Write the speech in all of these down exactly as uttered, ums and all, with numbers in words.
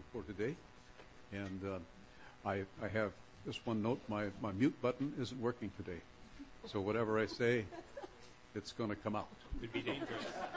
for today. And uh, I, I have just one note, my, my mute button isn't working today. So whatever I say, it's going to come out. Could be dangerous.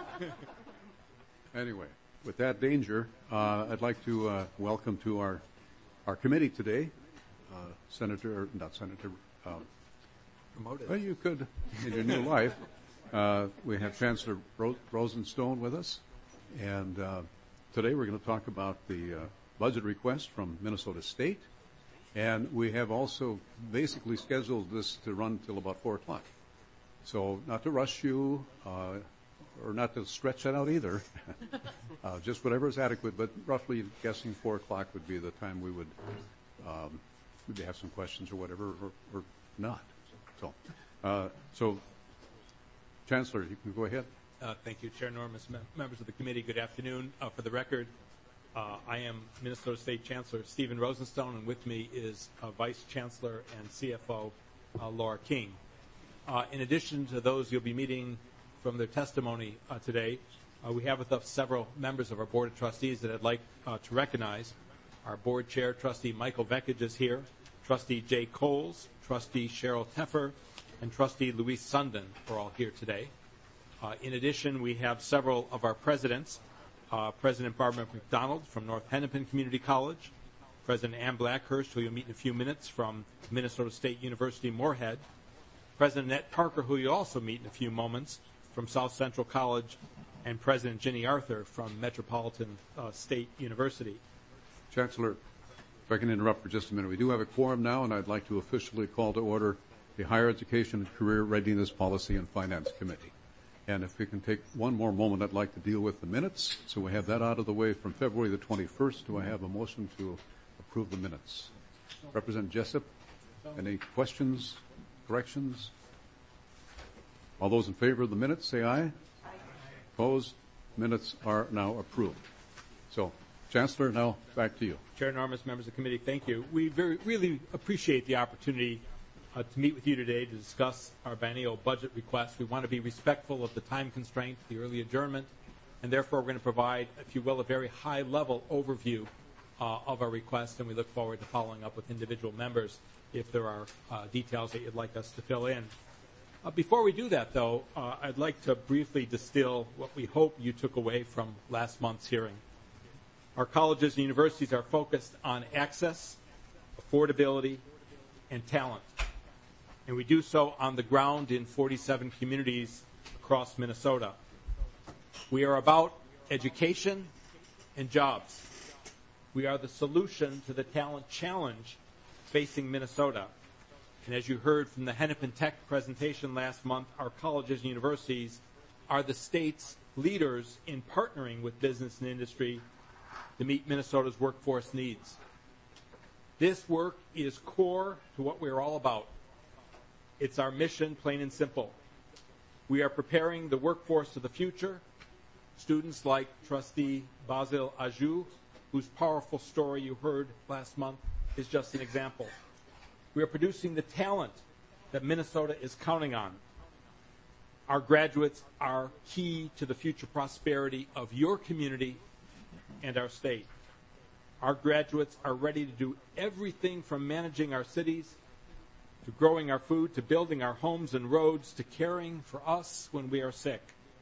Anyway, with that danger, uh, I'd like to uh, welcome to our, our committee today, uh, Senator, not Senator, um, Promoted. Well, you could in your new life. Uh, we have Chancellor Ro- Rosenstone with us, and uh, today we're going to talk about the uh, budget request from Minnesota State, and we have also basically scheduled this to run till about four o'clock. So not to rush you, uh, or not to stretch it out either, uh, just whatever is adequate, but roughly guessing four o'clock would be the time we would um, maybe have some questions or whatever, or, or not. So, uh, so, Chancellor, you can go ahead. Uh, thank you, Chair Normus, mem- members of the committee. Good afternoon. Uh, for the record, uh, I am Minnesota State Chancellor Stephen Rosenstone, and with me is uh, Vice Chancellor and C F O uh, Laura King. Uh, in addition to those you'll be meeting from their testimony uh, today, uh, we have with us several members of our Board of Trustees that I'd like uh, to recognize. Our Board Chair, Trustee Michael Vekich, is here. Trustee Jay Coles, Trustee Cheryl Teffer, and Trustee Luis Sundin are all here today. Uh, in addition, we have several of our presidents. Uh, President Barbara McDonald from North Hennepin Community College, President Ann Blackhurst, who you'll meet in a few minutes, from Minnesota State University Moorhead, President Annette Parker, who you'll also meet in a few moments, from South Central College, and President Ginny Arthur from Metropolitan uh, State University. Chancellor, if I can interrupt for just a minute. We do have a quorum now, and I'd like to officially call to order the Higher Education and Career Readiness Policy and Finance Committee. And if we can take one more moment, I'd like to deal with the minutes. So we have that out of the way from February the twenty-first. Do I have a motion to approve the minutes? Representative Jessup, any questions, corrections? All those in favor of the minutes, say aye. Aye. Opposed? Minutes are now approved. So, Chancellor, now back to you. Chair Normus, members of the committee, thank you. We very, really appreciate the opportunity uh, to meet with you today to discuss our biennial budget request. We want to be respectful of the time constraint, the early adjournment, and therefore we're going to provide, if you will, a very high-level overview uh, of our request, and we look forward to following up with individual members if there are uh, details that you'd like us to fill in. Uh, before we do that, though, uh, I'd like to briefly distill what we hope you took away from last month's hearing. Our colleges and universities are focused on access, affordability, and talent. And we do so on the ground in forty-seven communities across Minnesota. We are about education and jobs. We are the solution to the talent challenge facing Minnesota. And as you heard from the Hennepin Tech presentation last month, our colleges and universities are the state's leaders in partnering with business and industry to meet Minnesota's workforce needs. This work is core to what we're all about. It's our mission, plain and simple. We are preparing the workforce of the future. Students like Trustee Basil Ajou, whose powerful story you heard last month, is just an example. We are producing the talent that Minnesota is counting on. Our graduates are key to the future prosperity of your community and our state. Our graduates are ready to do everything from managing our cities to growing our food to building our homes and roads to caring for us when we are sick.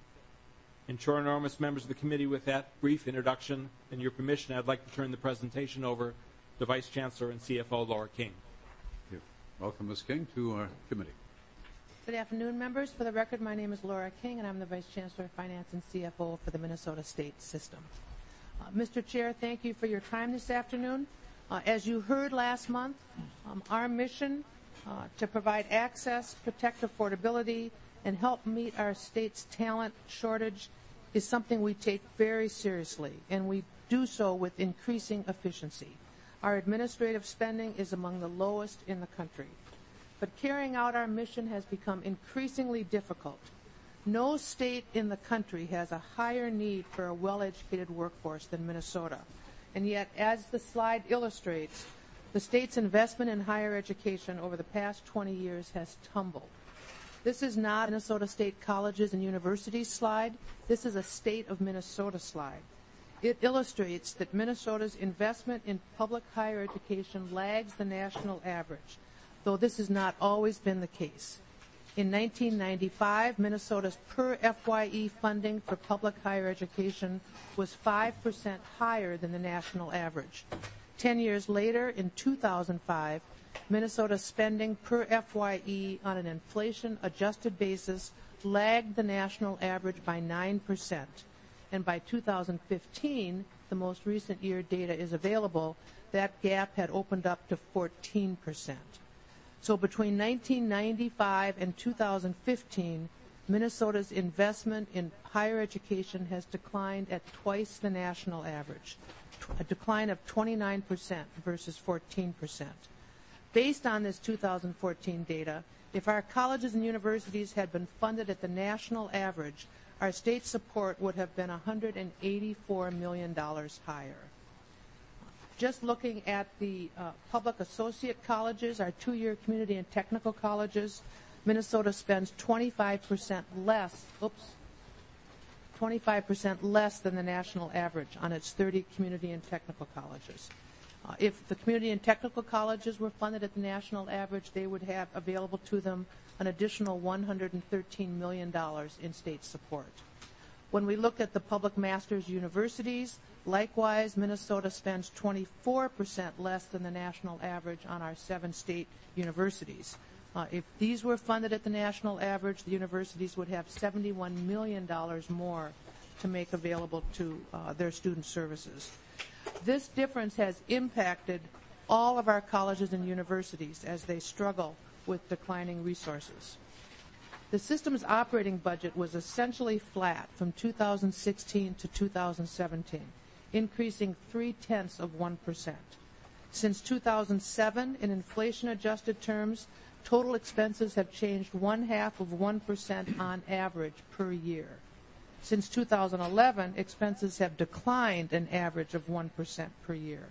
And Chair Normus, members of the committee, with that brief introduction and your permission, I'd like to turn the presentation over to Vice Chancellor and C F O Laura King. Thank you. Welcome, Miz King, to our committee. Good afternoon, members. For the record, my name is Laura King, and I'm the Vice Chancellor of Finance and C F O for the Minnesota State System. Uh, Mister Chair, thank you for your time this afternoon. Uh, as you heard last month, um, our mission uh, to provide access, protect affordability, and help meet our state's talent shortage is something we take very seriously, and we do so with increasing efficiency. Our administrative spending is among the lowest in the country. But carrying out our mission has become increasingly difficult. No state in the country has a higher need for a well-educated workforce than Minnesota. And yet, as the slide illustrates, the state's investment in higher education over the past twenty years has tumbled. This is not Minnesota State colleges and universities slide. This is a state of Minnesota slide. It illustrates that Minnesota's investment in public higher education lags the national average, though this has not always been the case. In nineteen ninety-five, Minnesota's per F Y E funding for public higher education was five percent higher than the national average. Ten years later, in two thousand five, Minnesota's spending per F Y E on an inflation-adjusted basis lagged the national average by nine percent. And by two thousand fifteen, the most recent year data is available, that gap had opened up to fourteen percent. So between nineteen ninety-five and two thousand fifteen, Minnesota's investment in higher education has declined at twice the national average, a decline of twenty-nine percent versus fourteen percent. Based on this two thousand fourteen data, if our colleges and universities had been funded at the national average, our state support would have been one hundred eighty-four million dollars higher. Just looking at the uh, public associate colleges, our two-year community and technical colleges, Minnesota spends twenty-five percent less, oops, twenty-five percent less than the national average on its thirty community and technical colleges. Uh, if the community and technical colleges were funded at the national average, they would have available to them an additional one hundred thirteen million dollars in state support. When we look at the public master's universities, likewise, Minnesota spends twenty-four percent less than the national average on our seven state universities. Uh, if these were funded at the national average, the universities would have seventy-one million dollars more to make available to uh, their student services. This difference has impacted all of our colleges and universities as they struggle with declining resources. The system's operating budget was essentially flat from two thousand sixteen to two thousand seventeen, increasing three-tenths of one percent. Since two thousand seven, in inflation-adjusted terms, total expenses have changed one-half of one percent on average per year. Since two thousand eleven, expenses have declined an average of one percent per year.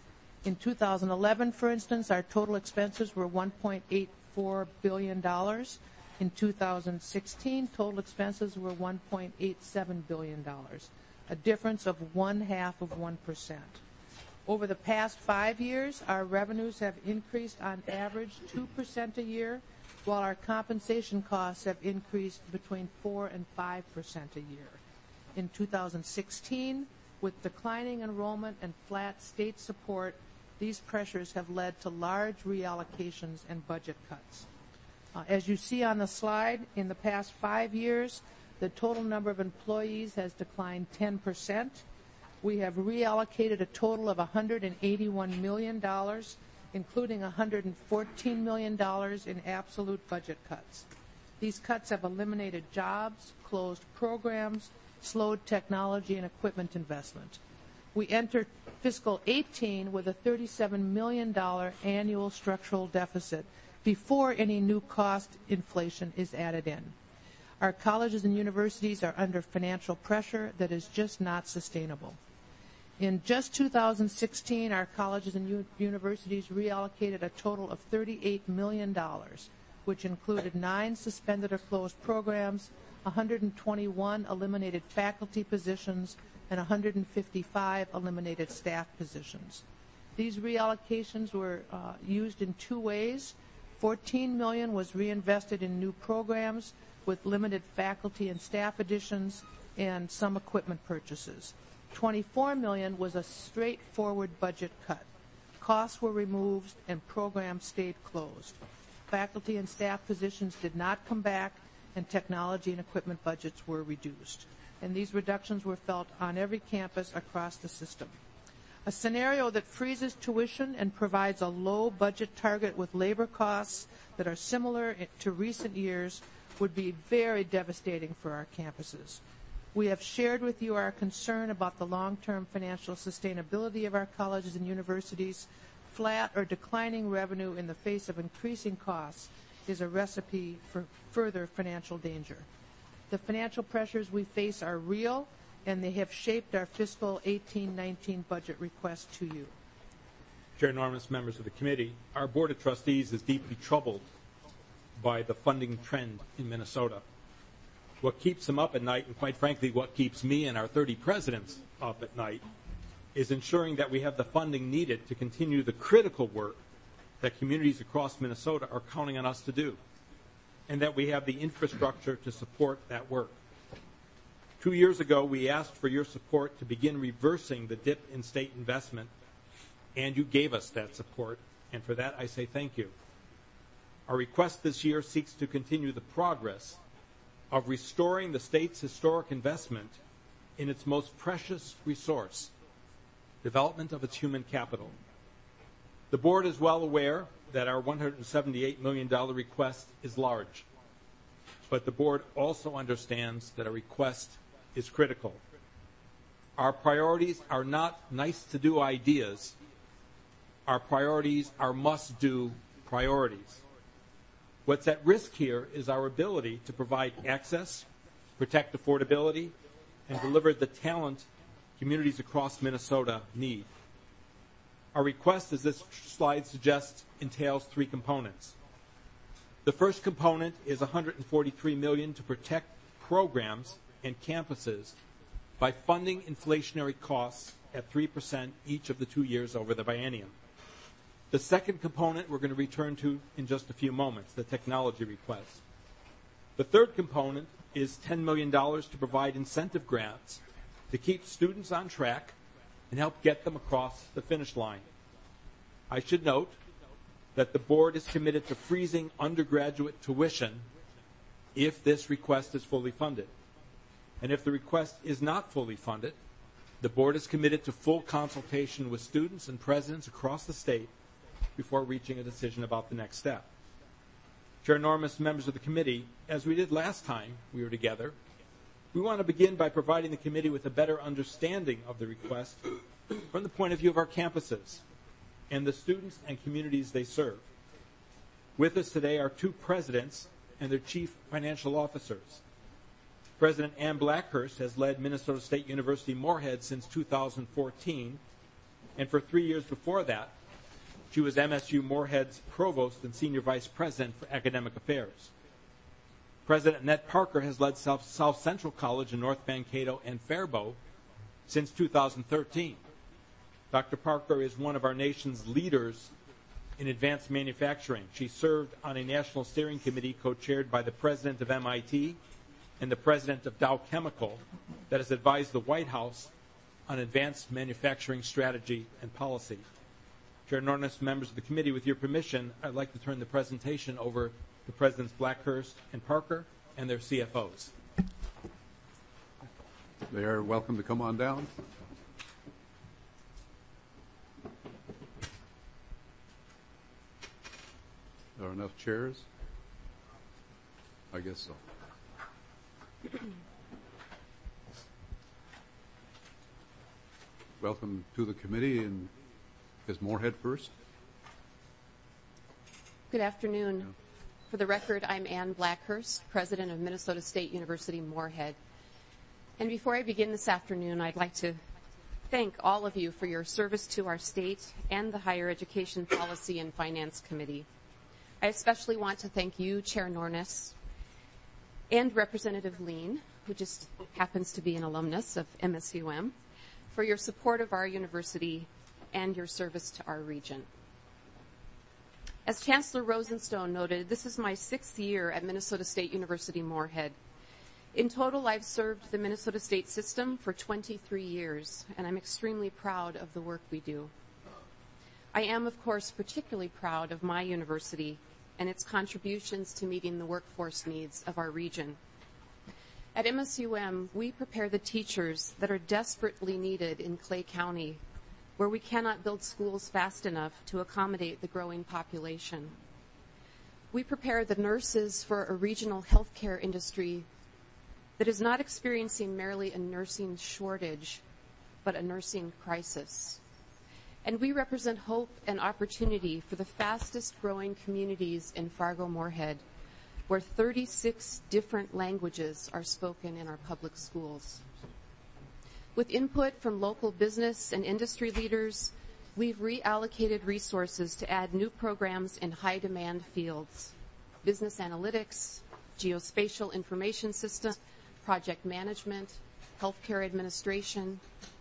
In two thousand eleven, for instance, our total expenses were one point eight four billion dollars. In two thousand sixteen, total expenses were one point eight seven billion dollars, a difference of one-half of one percent. Over the past five years, our revenues have increased on average two percent a year, while our compensation costs have increased between four and five percent a year. In two thousand sixteen, with declining enrollment and flat state support, these pressures have led to large reallocations and budget cuts. Uh, as you see on the slide, in the past five years, the total number of employees has declined ten percent. We have reallocated a total of one hundred eighty-one million dollars, including one hundred fourteen million dollars in absolute budget cuts. These cuts have eliminated jobs, closed programs, slowed technology and equipment investment. We enter fiscal eighteen with a thirty-seven million dollars annual structural deficit before any new cost inflation is added in. Our colleges and universities are under financial pressure that is just not sustainable. In just two thousand sixteen, our colleges and u- universities reallocated a total of thirty-eight million dollars, which included nine suspended or closed programs, one hundred twenty-one eliminated faculty positions, and one hundred fifty-five eliminated staff positions. These reallocations were uh, used in two ways. fourteen million dollars was reinvested in new programs with limited faculty and staff additions and some equipment purchases. twenty-four million dollars was a straightforward budget cut. Costs were removed and programs stayed closed. Faculty and staff positions did not come back, and technology and equipment budgets were reduced. And these reductions were felt on every campus across the system. A scenario that freezes tuition and provides a low budget target with labor costs that are similar to recent years would be very devastating for our campuses. We have shared with you our concern about the long-term financial sustainability of our colleges and universities. Flat or declining revenue in the face of increasing costs is a recipe for further financial danger. The financial pressures we face are real, and they have shaped our fiscal eighteen nineteen budget request to you. Chair Normus, members of the committee, our Board of Trustees is deeply troubled by the funding trend in Minnesota. What keeps them up at night, and quite frankly, what keeps me and our thirty presidents up at night is ensuring that we have the funding needed to continue the critical work that communities across Minnesota are counting on us to do, and that we have the infrastructure to support that work. Two years ago, we asked for your support to begin reversing the dip in state investment, and you gave us that support, and for that I say thank you. Our request this year seeks to continue the progress of restoring the state's historic investment in its most precious resource, development of its human capital. The board is well aware that our one hundred seventy-eight million dollars request is large, but the board also understands that a request is critical. Our priorities are not nice-to-do ideas. Our priorities are must-do priorities. What's at risk here is our ability to provide access, protect affordability, and deliver the talent communities across Minnesota need. Our request, as this slide suggests, entails three components. The first component is one hundred forty-three million dollars to protect programs and campuses by funding inflationary costs at three percent each of the two years over the biennium. The second component we're going to return to in just a few moments, the technology request. The third component is ten million dollars to provide incentive grants to keep students on track and help get them across the finish line. I should note that the board is committed to freezing undergraduate tuition if this request is fully funded. And if the request is not fully funded, the board is committed to full consultation with students and presidents across the state before reaching a decision about the next step. Chair Normus, members of the committee, as we did last time we were together, we want to begin by providing the committee with a better understanding of the request from the point of view of our campuses and the students and communities they serve. With us today are two presidents and their chief financial officers. President Ann Blackhurst has led Minnesota State University Moorhead since two thousand fourteen, and for three years before that, she was M S U Moorhead's provost and senior vice president for academic affairs. President Annette Parker has led South, South Central College in North Mankato and Faribault since two thousand thirteen. Doctor Parker is one of our nation's leaders in advanced manufacturing. She served on a national steering committee co-chaired by the president of M I T and the president of Dow Chemical that has advised the White House on advanced manufacturing strategy and policy. Chair Normus, members of the committee, with your permission, I'd like to turn the presentation over to Presidents Blackhurst and Parker and their C F Os. They are welcome to come on down. There are enough chairs? I guess so. Welcome to the committee, and is Moorhead first? Good afternoon. Yeah. For the record, I'm Ann Blackhurst, president of Minnesota State University Moorhead. And before I begin this afternoon, I'd like to thank all of you for your service to our state and the Higher Education Policy and Finance Committee. I especially want to thank you, Chair Nornis, and Representative Lean, who just happens to be an alumnus of M S U M, for your support of our university and your service to our region. As Chancellor Rosenstone noted, this is my sixth year at Minnesota State University Moorhead. In total, I've served the Minnesota State system for twenty-three years, and I'm extremely proud of the work we do. I am, of course, particularly proud of my university and its contributions to meeting the workforce needs of our region. At M S U M, we prepare the teachers that are desperately needed in Clay County, where we cannot build schools fast enough to accommodate the growing population. We prepare the nurses for a regional healthcare industry that is not experiencing merely a nursing shortage, but a nursing crisis. And we represent hope and opportunity for the fastest growing communities in Fargo-Moorhead, where thirty-six different languages are spoken in our public schools. With input from local business and industry leaders, we've reallocated resources to add new programs in high-demand fields: business analytics, geospatial information systems, project management, healthcare administration,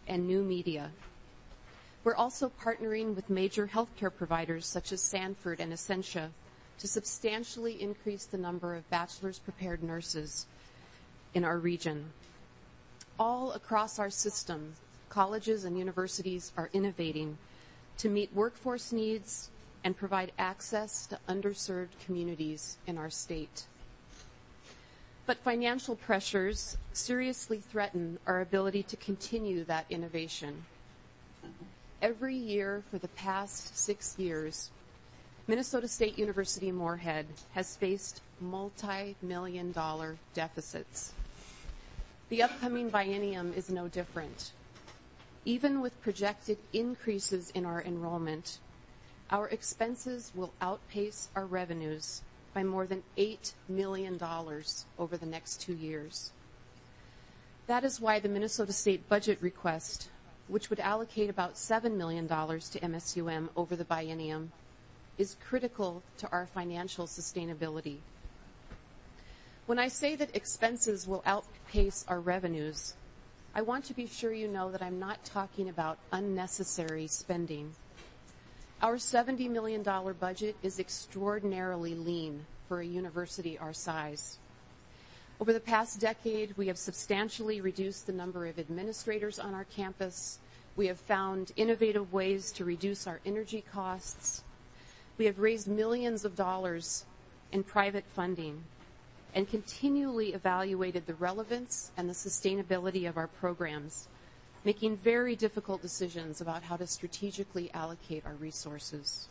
and new media. We're also partnering with major healthcare providers such as Sanford and Essentia to substantially increase the number of bachelor's prepared nurses in our region. All across our system, colleges and universities are innovating to meet workforce needs and provide access to underserved communities in our state. But financial pressures seriously threaten our ability to continue that innovation. Every year for the past six years, Minnesota State University Moorhead has faced multi-million dollar deficits. The upcoming biennium is no different. Even with projected increases in our enrollment, our expenses will outpace our revenues by more than eight million dollars over the next two years. That is why the Minnesota State budget request, which would allocate about seven million dollars to M S U M over the biennium, is critical to our financial sustainability. When I say that expenses will outpace our revenues, I want to be sure you know that I'm not talking about unnecessary spending. Our seventy million dollars budget is extraordinarily lean for a university our size. Over the past decade, we have substantially reduced the number of administrators on our campus. We have found innovative ways to reduce our energy costs. We have raised millions of dollars in private funding and continually evaluated the relevance and the sustainability of our programs, making very difficult decisions about how to strategically allocate our resources.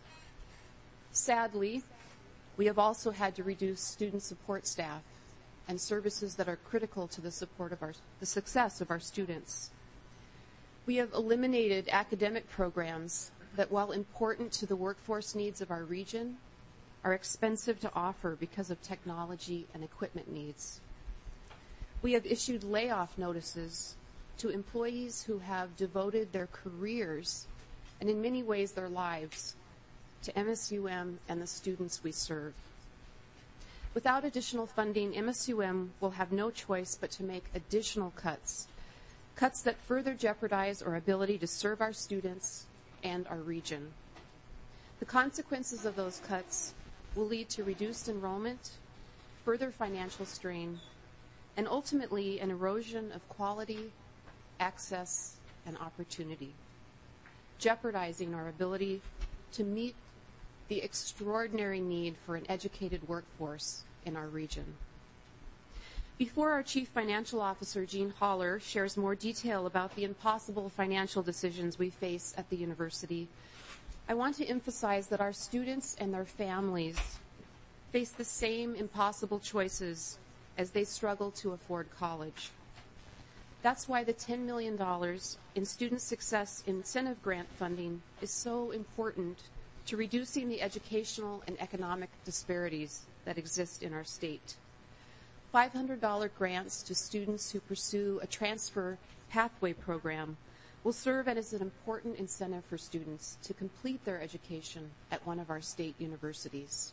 Sadly, we have also had to reduce student support staff and services that are critical to the support of our, the success of our students. We have eliminated academic programs that, while important to the workforce needs of our region, are expensive to offer because of technology and equipment needs. We have issued layoff notices to employees who have devoted their careers, and in many ways their lives, to M S U M and the students we serve. Without additional funding, M S U M will have no choice but to make additional cuts, cuts that further jeopardize our ability to serve our students and our region. The consequences of those cuts will lead to reduced enrollment, further financial strain, and ultimately an erosion of quality, access, and opportunity, jeopardizing our ability to meet the extraordinary need for an educated workforce in our region. Before our Chief Financial Officer, Jean Haller, shares more detail about the impossible financial decisions we face at the university, I want to emphasize that our students and their families face the same impossible choices as they struggle to afford college. That's why the ten million dollars in Student Success Incentive Grant funding is so important to reducing the educational and economic disparities that exist in our state. five hundred dollars grants to students who pursue a transfer pathway program will serve as an important incentive for students to complete their education at one of our state universities.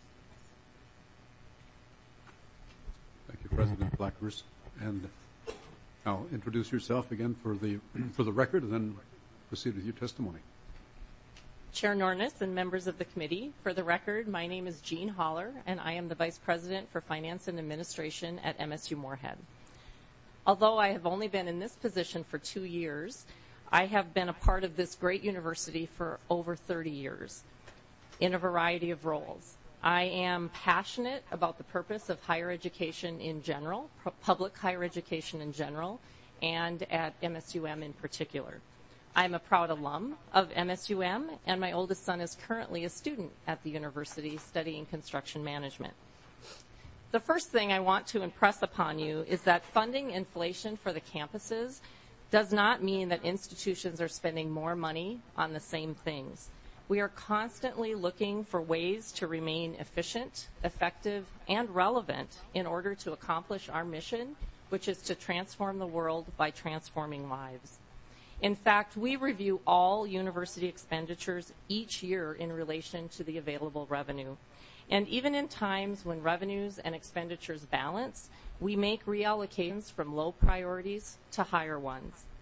Thank you, President Blackhurst. And now introduce yourself again for the for the record, and then proceed with your testimony. Chair Nornes and members of the committee, for the record, my name is Jean Haller, and I am the Vice President for Finance and Administration at M S U Moorhead. Although I have only been in this position for two years, I have been a part of this great university for over thirty years in a variety of roles. I am passionate about the purpose of higher education in general, public higher education in general, and at M S U M in particular. I'm a proud alum of M S U M, and my oldest son is currently a student at the university studying construction management. The first thing I want to impress upon you is that funding inflation for the campuses does not mean that institutions are spending more money on the same things. We are constantly looking for ways to remain efficient, effective, and relevant in order to accomplish our mission, which is to transform the world by transforming lives. In fact, we review all university expenditures each year in relation to the available revenue. And even in times when revenues and expenditures balance, we make reallocations from low priorities to higher ones.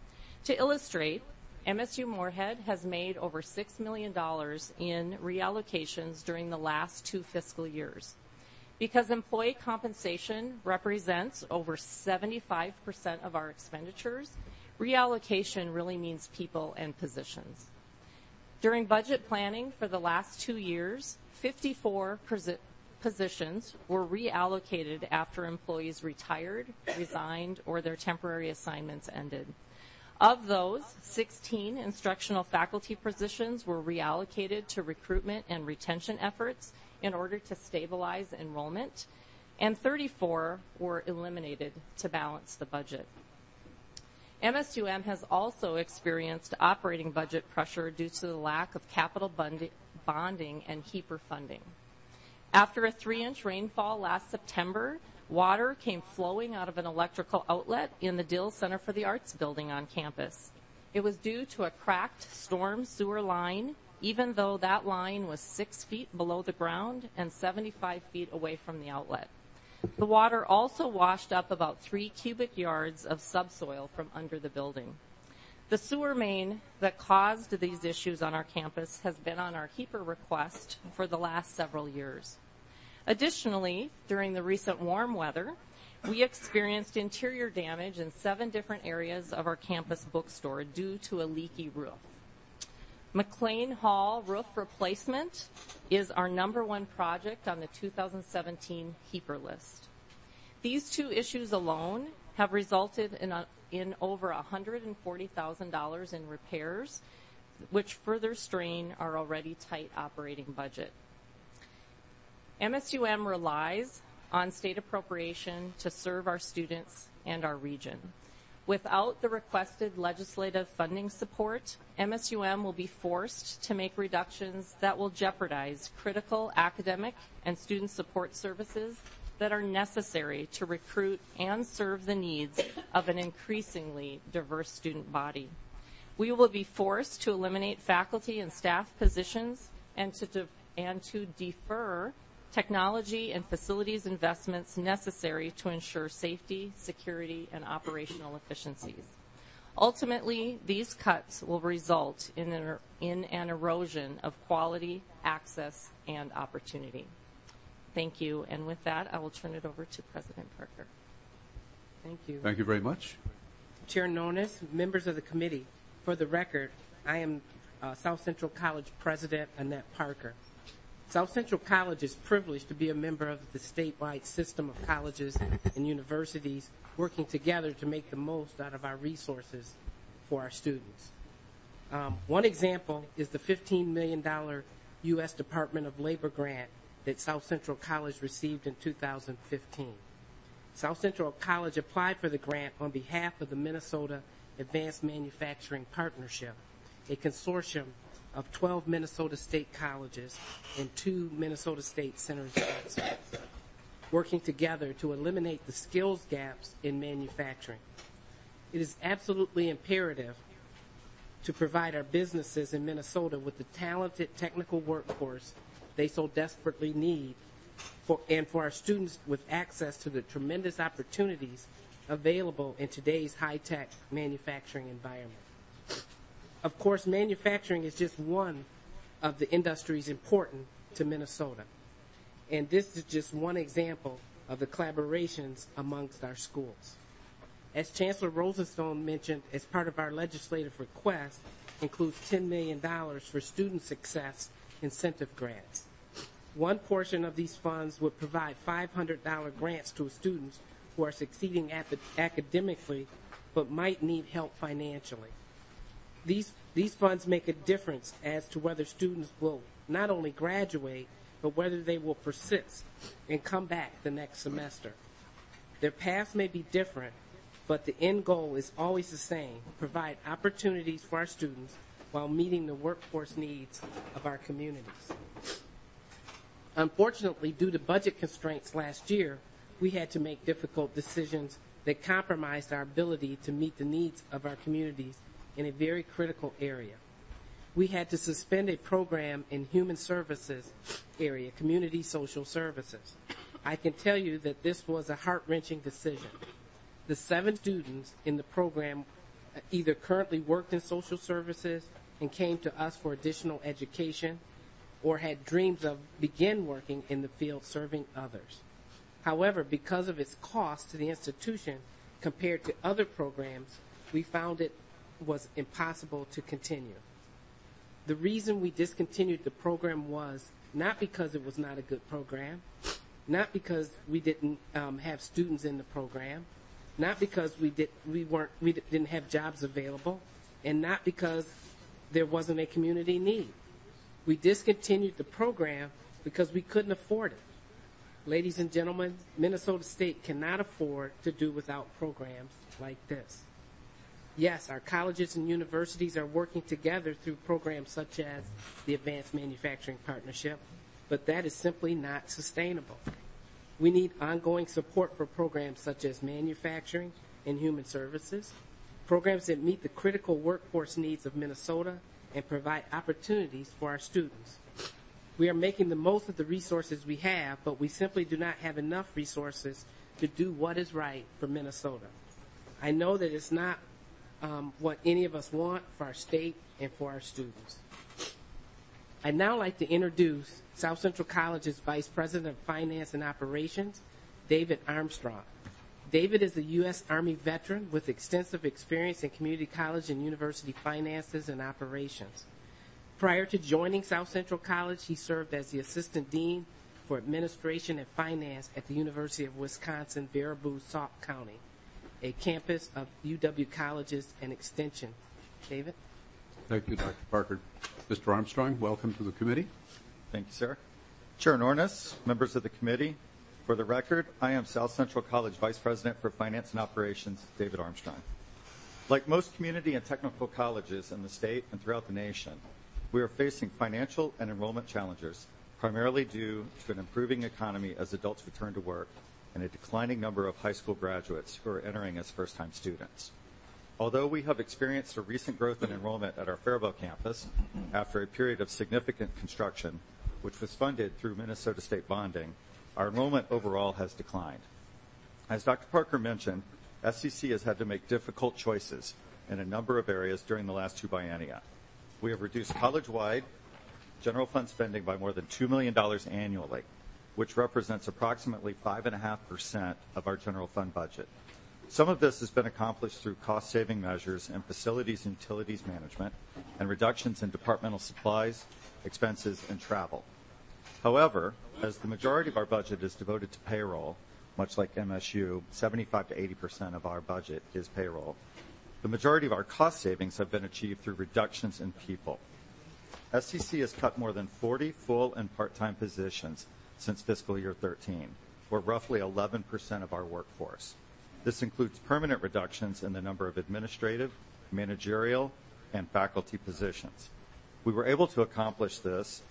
To illustrate, M S U Moorhead has made over six million dollars in reallocations during the last two fiscal years. Because employee compensation represents over seventy-five percent of our expenditures, reallocation really means people and positions. During budget planning for the last two years, fifty-four posi- positions were reallocated after employees retired, resigned, or their temporary assignments ended. Of those, sixteen instructional faculty positions were reallocated to recruitment and retention efforts in order to stabilize enrollment, and thirty-four were eliminated to balance the budget. M S U M has also experienced operating budget pressure due to the lack of capital bonding and HEAPR funding. After a three-inch rainfall last September, water came flowing out of an electrical outlet in the Dill Center for the Arts building on campus. It was due to a cracked storm sewer line, even though that line was six feet below the ground and seventy-five feet away from the outlet. The water also washed up about three cubic yards of subsoil from under the building. The sewer main that caused these issues on our campus has been on our HEAPR request for the last several years. Additionally, during the recent warm weather, we experienced interior damage in seven different areas of our campus bookstore due to a leaky roof. McLean Hall roof replacement is our number one project on the two thousand seventeen HEAPR list. These two issues alone have resulted in, a, in over one hundred forty thousand dollars in repairs, which further strain our already tight operating budget. M S U M relies on state appropriation to serve our students and our region. Without the requested legislative funding support, M S U M will be forced to make reductions that will jeopardize critical academic and student support services that are necessary to recruit and serve the needs of an increasingly diverse student body. We will be forced to eliminate faculty and staff positions and to, de- and to defer technology and facilities investments necessary to ensure safety, security, and operational efficiencies. Ultimately, these cuts will result in an, in an erosion of quality, access, and opportunity. Thank you. And with that, I will turn it over to President Parker. Thank you. Thank you very much. Chair Nonis, members of the committee, for the record, I am uh, South Central College President Annette Parker. South Central College is privileged to be a member of the statewide system of colleges and universities working together to make the most out of our resources for our students. Um, one example is the fifteen million dollars U S Department of Labor grant that South Central College received in two thousand fifteen. South Central College applied for the grant on behalf of the Minnesota Advanced Manufacturing Partnership, a consortium of twelve Minnesota state colleges and two Minnesota State Centers of Excellence, working together to eliminate the skills gaps in manufacturing. It is absolutely imperative to provide our businesses in Minnesota with the talented technical workforce they so desperately need, for, and for our students with access to the tremendous opportunities available in today's high-tech manufacturing environment. Of course, manufacturing is just one of the industries important to Minnesota. And this is just one example of the collaborations amongst our schools. As Chancellor Rosenstone mentioned, as part of our legislative request, includes ten million dollars for student success incentive grants. One portion of these funds would provide five hundred dollars grants to students who are succeeding ap- academically but might need help financially. These, these funds make a difference as to whether students will not only graduate, but whether they will persist and come back the next semester. Their paths may be different, but the end goal is always the same: provide opportunities for our students while meeting the workforce needs of our communities. Unfortunately, due to budget constraints last year, we had to make difficult decisions that compromised our ability to meet the needs of our communities in a very critical area. We had to suspend a program in human services area, community social services. I can tell you that this was a heart-wrenching decision. The seven students in the program either currently worked in social services and came to us for additional education, or had dreams of begin working in the field serving others. However, because of its cost to the institution compared to other programs, we found it was impossible to continue. The reason we discontinued the program was not because it was not a good program, not because we didn't um, have students in the program, not because we did we weren't we didn't have jobs available, and not because there wasn't a community need. We discontinued the program because we couldn't afford it. Ladies and gentlemen, Minnesota State cannot afford to do without programs like this. Yes, our colleges and universities are working together through programs such as the Advanced Manufacturing Partnership, but that is simply not sustainable. We need ongoing support for programs such as manufacturing and human services, programs that meet the critical workforce needs of Minnesota and provide opportunities for our students. We are making the most of the resources we have, but we simply do not have enough resources to do what is right for Minnesota. I know that it's not um, what any of us want for our state and for our students. I'd now like to introduce South Central College's Vice President of Finance and Operations, David Armstrong. David is a U S Army veteran with extensive experience in community college and university finances and operations. Prior to joining South Central College, he served as the Assistant Dean for Administration and Finance at the University of Wisconsin, Baraboo-Sauk County, a campus of U W Colleges and Extension. David? Thank you, Doctor Parker. Mister Armstrong, welcome to the committee. Thank you, sir. Chair Nornes, members of the committee, for the record, I am South Central College Vice President for Finance and Operations, David Armstrong. Like most community and technical colleges in the state and throughout the nation, we are facing financial and enrollment challenges, primarily due to an improving economy as adults return to work and a declining number of high school graduates who are entering as first-time students. Although we have experienced a recent growth in enrollment at our Faribault campus after a period of significant construction, which was funded through Minnesota State bonding, our enrollment overall has declined. As Doctor Parker mentioned, S C C has had to make difficult choices in a number of areas during the last two biennia. We have reduced college-wide general fund spending by more than two million dollars annually, which represents approximately five point five percent of our general fund budget. Some of this has been accomplished through cost-saving measures in facilities and utilities management and reductions in departmental supplies, expenses, and travel. However, as the majority of our budget is devoted to payroll, much like M S U, seventy-five to eighty percent of our budget is payroll, the majority of our cost savings have been achieved through reductions in people. S C C has cut more than forty full and part-time positions since fiscal year thirteen, or roughly eleven percent of our workforce. This includes permanent reductions in the number of administrative, managerial, and faculty positions. We were able to accomplish this,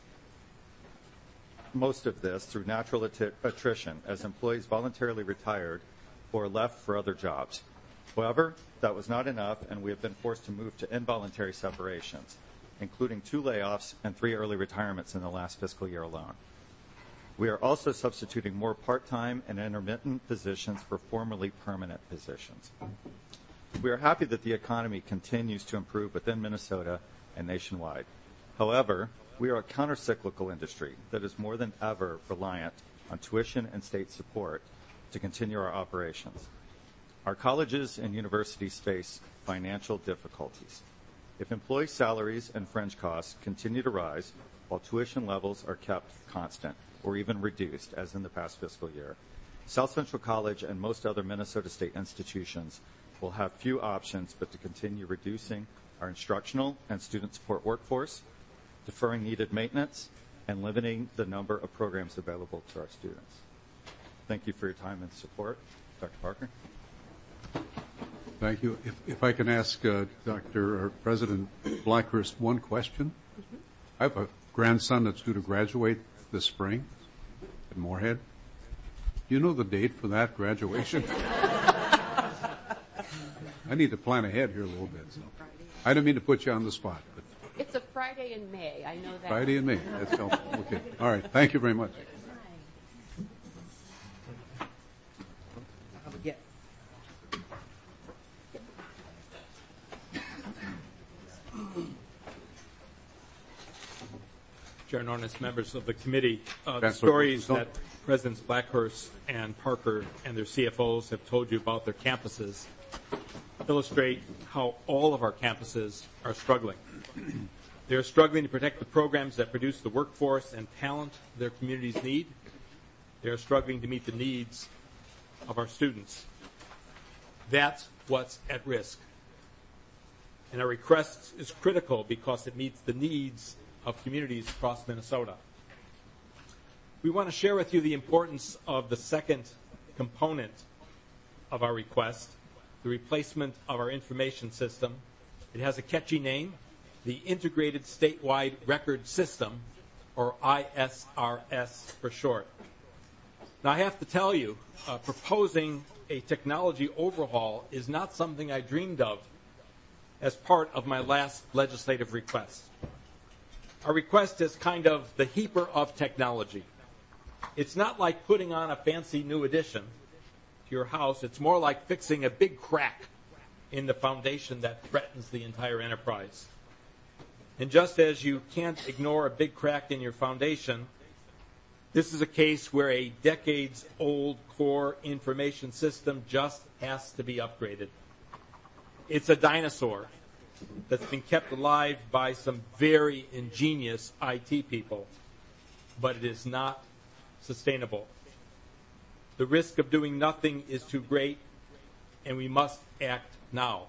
most of this, through natural att- attrition as employees voluntarily retired or left for other jobs. However, that was not enough, and we have been forced to move to involuntary separations, including two layoffs and three early retirements in the last fiscal year alone. We are also substituting more part-time and intermittent positions for formerly permanent positions. We are happy that the economy continues to improve within Minnesota and nationwide. However, we are a counter-cyclical industry that is more than ever reliant on tuition and state support to continue our operations. Our colleges and universities face financial difficulties. If employee salaries and fringe costs continue to rise while tuition levels are kept constant or even reduced, as in the past fiscal year, South Central College and most other Minnesota State institutions will have few options but to continue reducing our instructional and student support workforce, deferring needed maintenance, and limiting the number of programs available to our students. Thank you for your time and support. Doctor Parker. Thank you. If, if I can ask uh, Doctor or President Blackhurst one question. Mm-hmm. I have a grandson that's due to graduate this spring at Moorhead. Do you know the date for that graduation? I need to plan ahead here a little bit. So. I don't mean to put you on the spot. But it's a Friday in May. I know that. Friday in May. That's helpful. Okay. All right. Thank you very much. Chair Nornis, members of the committee, uh, the Chancellor stories Rosenstone. that Presidents Blackhurst and Parker and their C F Os have told you about their campuses illustrate how all of our campuses are struggling. They are struggling to protect the programs that produce the workforce and talent their communities need. They are struggling to meet the needs of our students. That's what's at risk. And our request is critical because it meets the needs of communities across Minnesota. We want to share with you the importance of the second component of our request, the replacement of our information system. It has a catchy name, the Integrated Statewide Record System, or I S R S for short. Now, I have to tell you, uh, proposing a technology overhaul is not something I dreamed of as part of my last legislative request. Our request is kind of the heaper of technology. It's not like putting on a fancy new addition to your house. It's more like fixing a big crack in the foundation that threatens the entire enterprise. And just as you can't ignore a big crack in your foundation, this is a case where a decades-old core information system just has to be upgraded. It's a dinosaur that's been kept alive by some very ingenious I T people, but it is not sustainable. The risk of doing nothing is too great, and we must act now.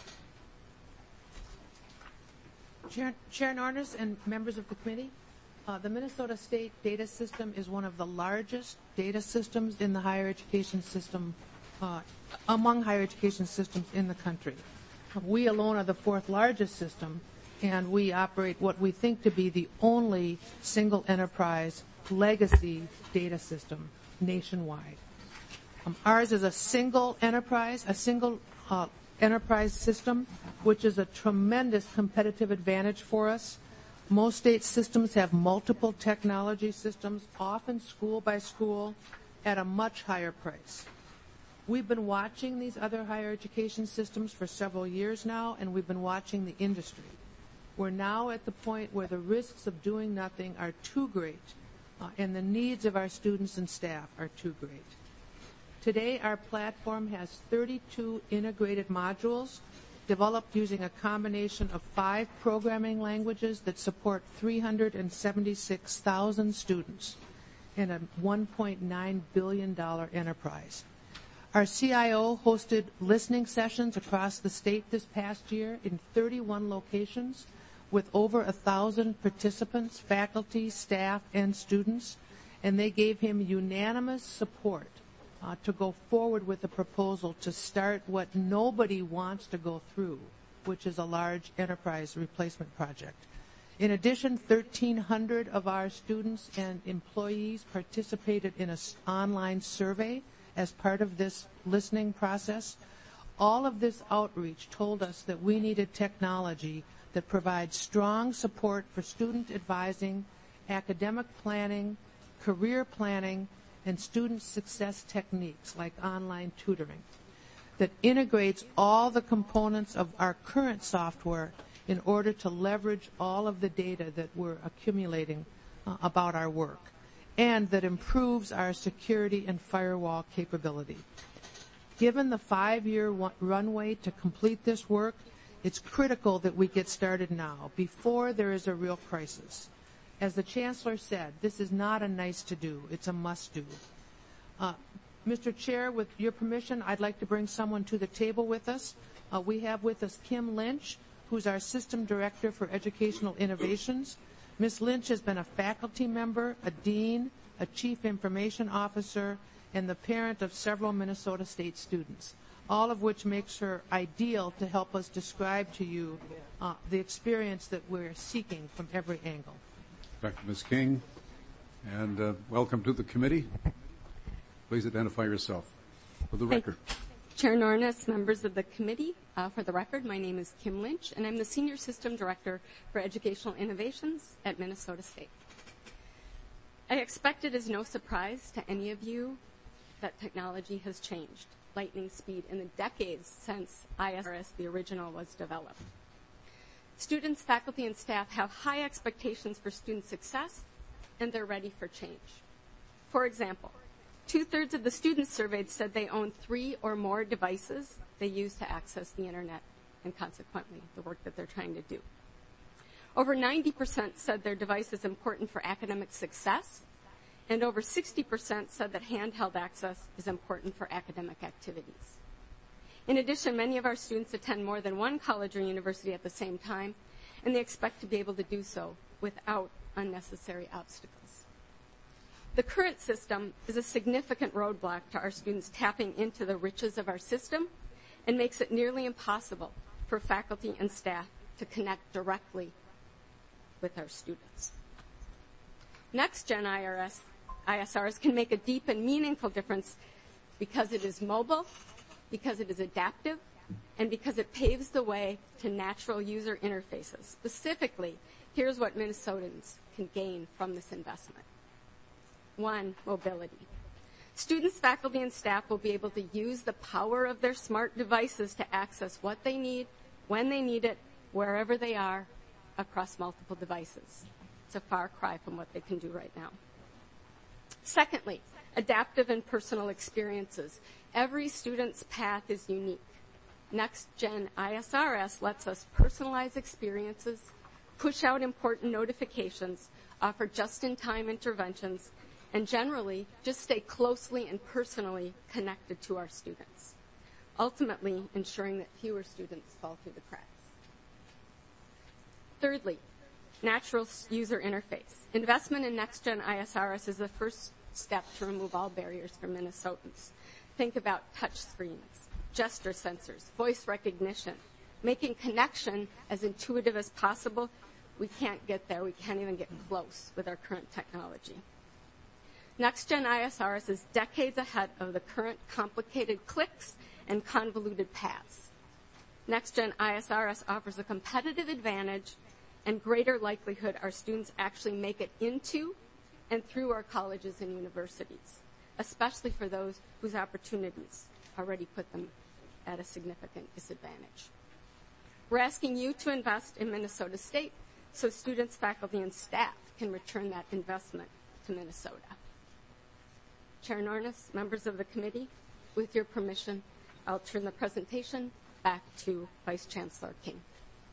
Chair, Chair Nornis and members of the committee, uh, the Minnesota State data system is one of the largest data systems in the higher education system, uh, among higher education systems in the country. We alone are the fourth largest system, and we operate what we think to be the only single enterprise legacy data system nationwide. Um, ours is a single enterprise, a single uh, enterprise system, which is a tremendous competitive advantage for us. Most state systems have multiple technology systems, often school by school, at a much higher price. We've been watching these other higher education systems for several years now, and we've been watching the industry. We're now at the point where the risks of doing nothing are too great, uh, and the needs of our students and staff are too great. Today, our platform has thirty-two integrated modules developed using a combination of five programming languages that support three hundred seventy-six thousand students in a one point nine billion dollars enterprise. Our C I O hosted listening sessions across the state this past year in thirty-one locations with over one thousand participants, faculty, staff, and students, and they gave him unanimous support uh, to go forward with a proposal to start what nobody wants to go through, which is a large enterprise replacement project. In addition, thirteen hundred of our students and employees participated in an online survey as part of this listening process. All of this outreach told us that we needed technology that provides strong support for student advising, academic planning, career planning, and student success techniques like online tutoring, that integrates all the components of our current software in order to leverage all of the data that we're accumulating uh, about our work, and that improves our security and firewall capability. Given the five-year runway to complete this work, it's critical that we get started now, before there is a real crisis. As the Chancellor said, this is not a nice-to-do, it's a must-do. Uh, Mister Chair, with your permission, I'd like to bring someone to the table with us. Uh, we have with us Kim Lynch, who's our System Director for Educational Innovations. Miz Lynch has been a faculty member, a dean, a chief information officer, and the parent of several Minnesota State students, all of which makes her ideal to help us describe to you uh, the experience that we're seeking from every angle. Thank you, Miz King, and uh, welcome to the committee. Please identify yourself for the record. Chair Nornis, members of the committee, uh, for the record, my name is Kim Lynch, and I'm the Senior System Director for Educational Innovations at Minnesota State. I expect it is no surprise to any of you that technology has changed lightning speed in the decades since I S R S, the original, was developed. Students, faculty, and staff have high expectations for student success, and they're ready for change. For example, two-thirds of the students surveyed said they own three or more devices they use to access the internet and consequently the work that they're trying to do. Over ninety percent said their device is important for academic success, and over sixty percent said that handheld access is important for academic activities. In addition, many of our students attend more than one college or university at the same time, and they expect to be able to do so without unnecessary obstacles. The current system is a significant roadblock to our students tapping into the riches of our system and makes it nearly impossible for faculty and staff to connect directly with our students. Next-gen I R S, I S Rs can make a deep and meaningful difference because it is mobile, because it is adaptive, and because it paves the way to natural user interfaces. Specifically, here's what Minnesotans can gain from this investment. One, mobility. Students, faculty, and staff will be able to use the power of their smart devices to access what they need, when they need it, wherever they are, across multiple devices. It's a far cry from what they can do right now. Secondly, adaptive and personal experiences. Every student's path is unique. Next-gen I S R S lets us personalize experiences, push out important notifications, offer just-in-time interventions, and generally just stay closely and personally connected to our students, ultimately ensuring that fewer students fall through the cracks. Thirdly, natural user interface. Investment in next-gen I S R S is the first step to remove all barriers for Minnesotans. Think about touch screens, gesture sensors, voice recognition, making connection as intuitive as possible. We can't get there. We can't even get close with our current technology. Next-gen I S R S is decades ahead of the current complicated clicks and convoluted paths. Next-gen I S R S offers a competitive advantage and greater likelihood our students actually make it into and through our colleges and universities, especially for those whose opportunities already put them at a significant disadvantage. We're asking you to invest in Minnesota State so students, faculty, and staff can return that investment to Minnesota. Chair Nornes, members of the committee, with your permission, I'll turn the presentation back to Vice Chancellor King.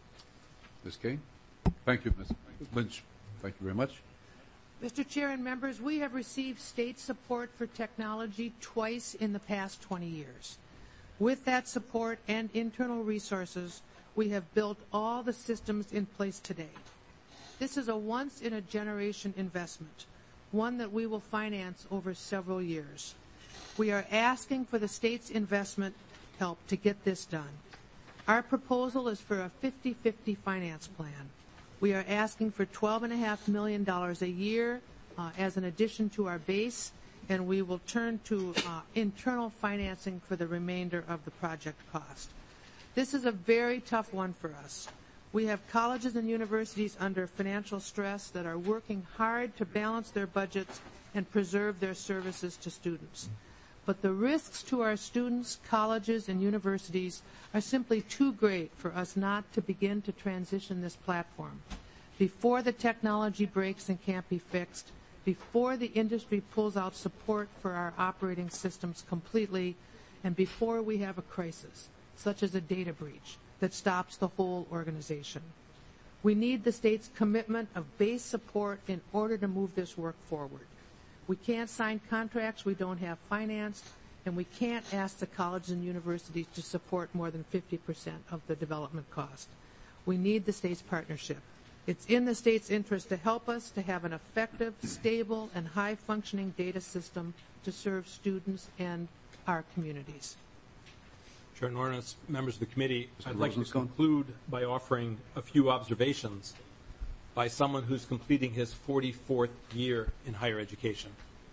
Miz King? Thank you, Miz Lynch. Thank you very much. Mister Chair and members, we have received state support for technology twice in the past twenty years. With that support and internal resources, we have built all the systems in place today. This is a once-in-a-generation investment, one that we will finance over several years. We are asking for the state's investment help to get this done. Our proposal is for a fifty-fifty finance plan. We are asking for twelve point five million dollars a year uh, as an addition to our base, and we will turn to uh, internal financing for the remainder of the project cost. This is a very tough one for us. We have colleges and universities under financial stress that are working hard to balance their budgets and preserve their services to students. But the risks to our students, colleges, and universities are simply too great for us not to begin to transition this platform. Before the technology breaks and can't be fixed, before the industry pulls out support for our operating systems completely, and before we have a crisis, such as a data breach, that stops the whole organization. We need the state's commitment of base support in order to move this work forward. We can't sign contracts we don't have financed, and we can't ask the colleges and universities to support more than fifty percent of the development cost. We need the state's partnership. It's in the state's interest to help us to have an effective, stable, and high-functioning data system to serve students and our communities. Chair Nornes, members of the committee, Mister I'd like to Rosenstone. conclude by offering a few observations by someone who's completing his forty-fourth year in higher education.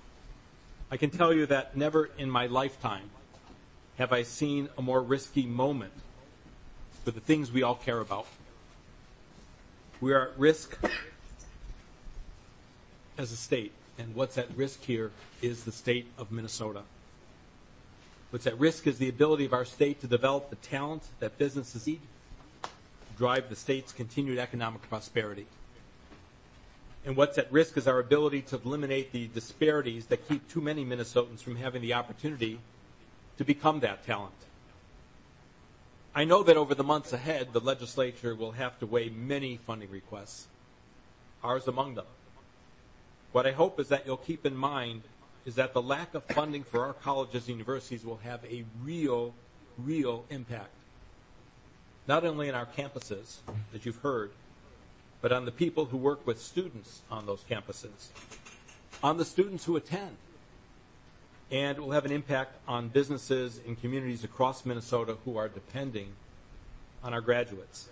I can tell you that never in my lifetime have I seen a more risky moment for the things we all care about. We are at risk as a state, and what's at risk here is the state of Minnesota. What's at risk is the ability of our state to develop the talent that businesses need, drive the state's continued economic prosperity. And what's at risk is our ability to eliminate the disparities that keep too many Minnesotans from having the opportunity to become that talent. I know that over the months ahead, the legislature will have to weigh many funding requests, ours among them. What I hope is that you'll keep in mind is that the lack of funding for our colleges and universities will have a real, real impact, not only on our campuses, as you've heard, but on the people who work with students on those campuses, on the students who attend, and it will have an impact on businesses and communities across Minnesota who are depending on our graduates.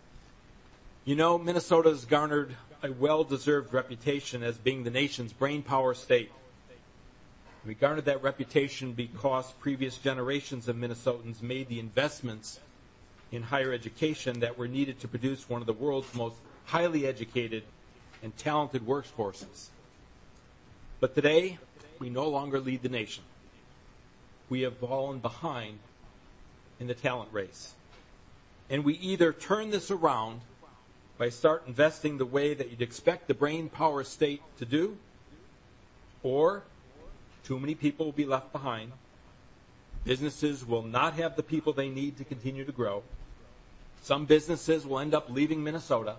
You know, Minnesota's garnered a well-deserved reputation as being the nation's brain power state. We garnered that reputation because previous generations of Minnesotans made the investments in higher education that were needed to produce one of the world's most highly educated and talented workforces. But today, we no longer lead the nation. We have fallen behind in the talent race. And we either turn this around by start investing the way that you'd expect the brain power state to do, or too many people will be left behind. Businesses will not have the people they need to continue to grow. Some businesses will end up leaving Minnesota,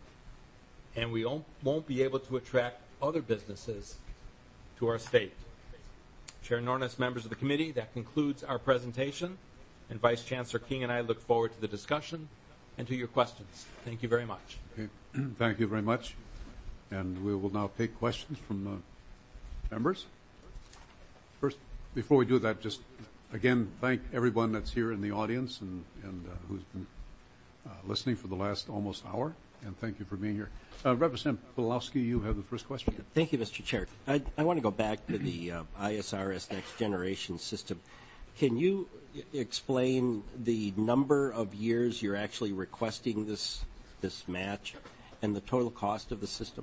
and we won't, won't be able to attract other businesses to our state. Chair Nornes, members of the committee, that concludes our presentation, and Vice Chancellor King and I look forward to the discussion and to your questions. Thank you very much. Okay. Thank you very much. And we will now take questions from uh, members. First, before we do that, just again thank everyone that's here in the audience and, and uh, who's been uh, listening for the last almost hour, and thank you for being here. Uh, Representative Pawlowski, you have the first question. Thank you, Mister Chair. I, I want to go back to the uh, I S R S Next Generation System. Can you explain the number of years you're actually requesting this this match and the total cost of the system?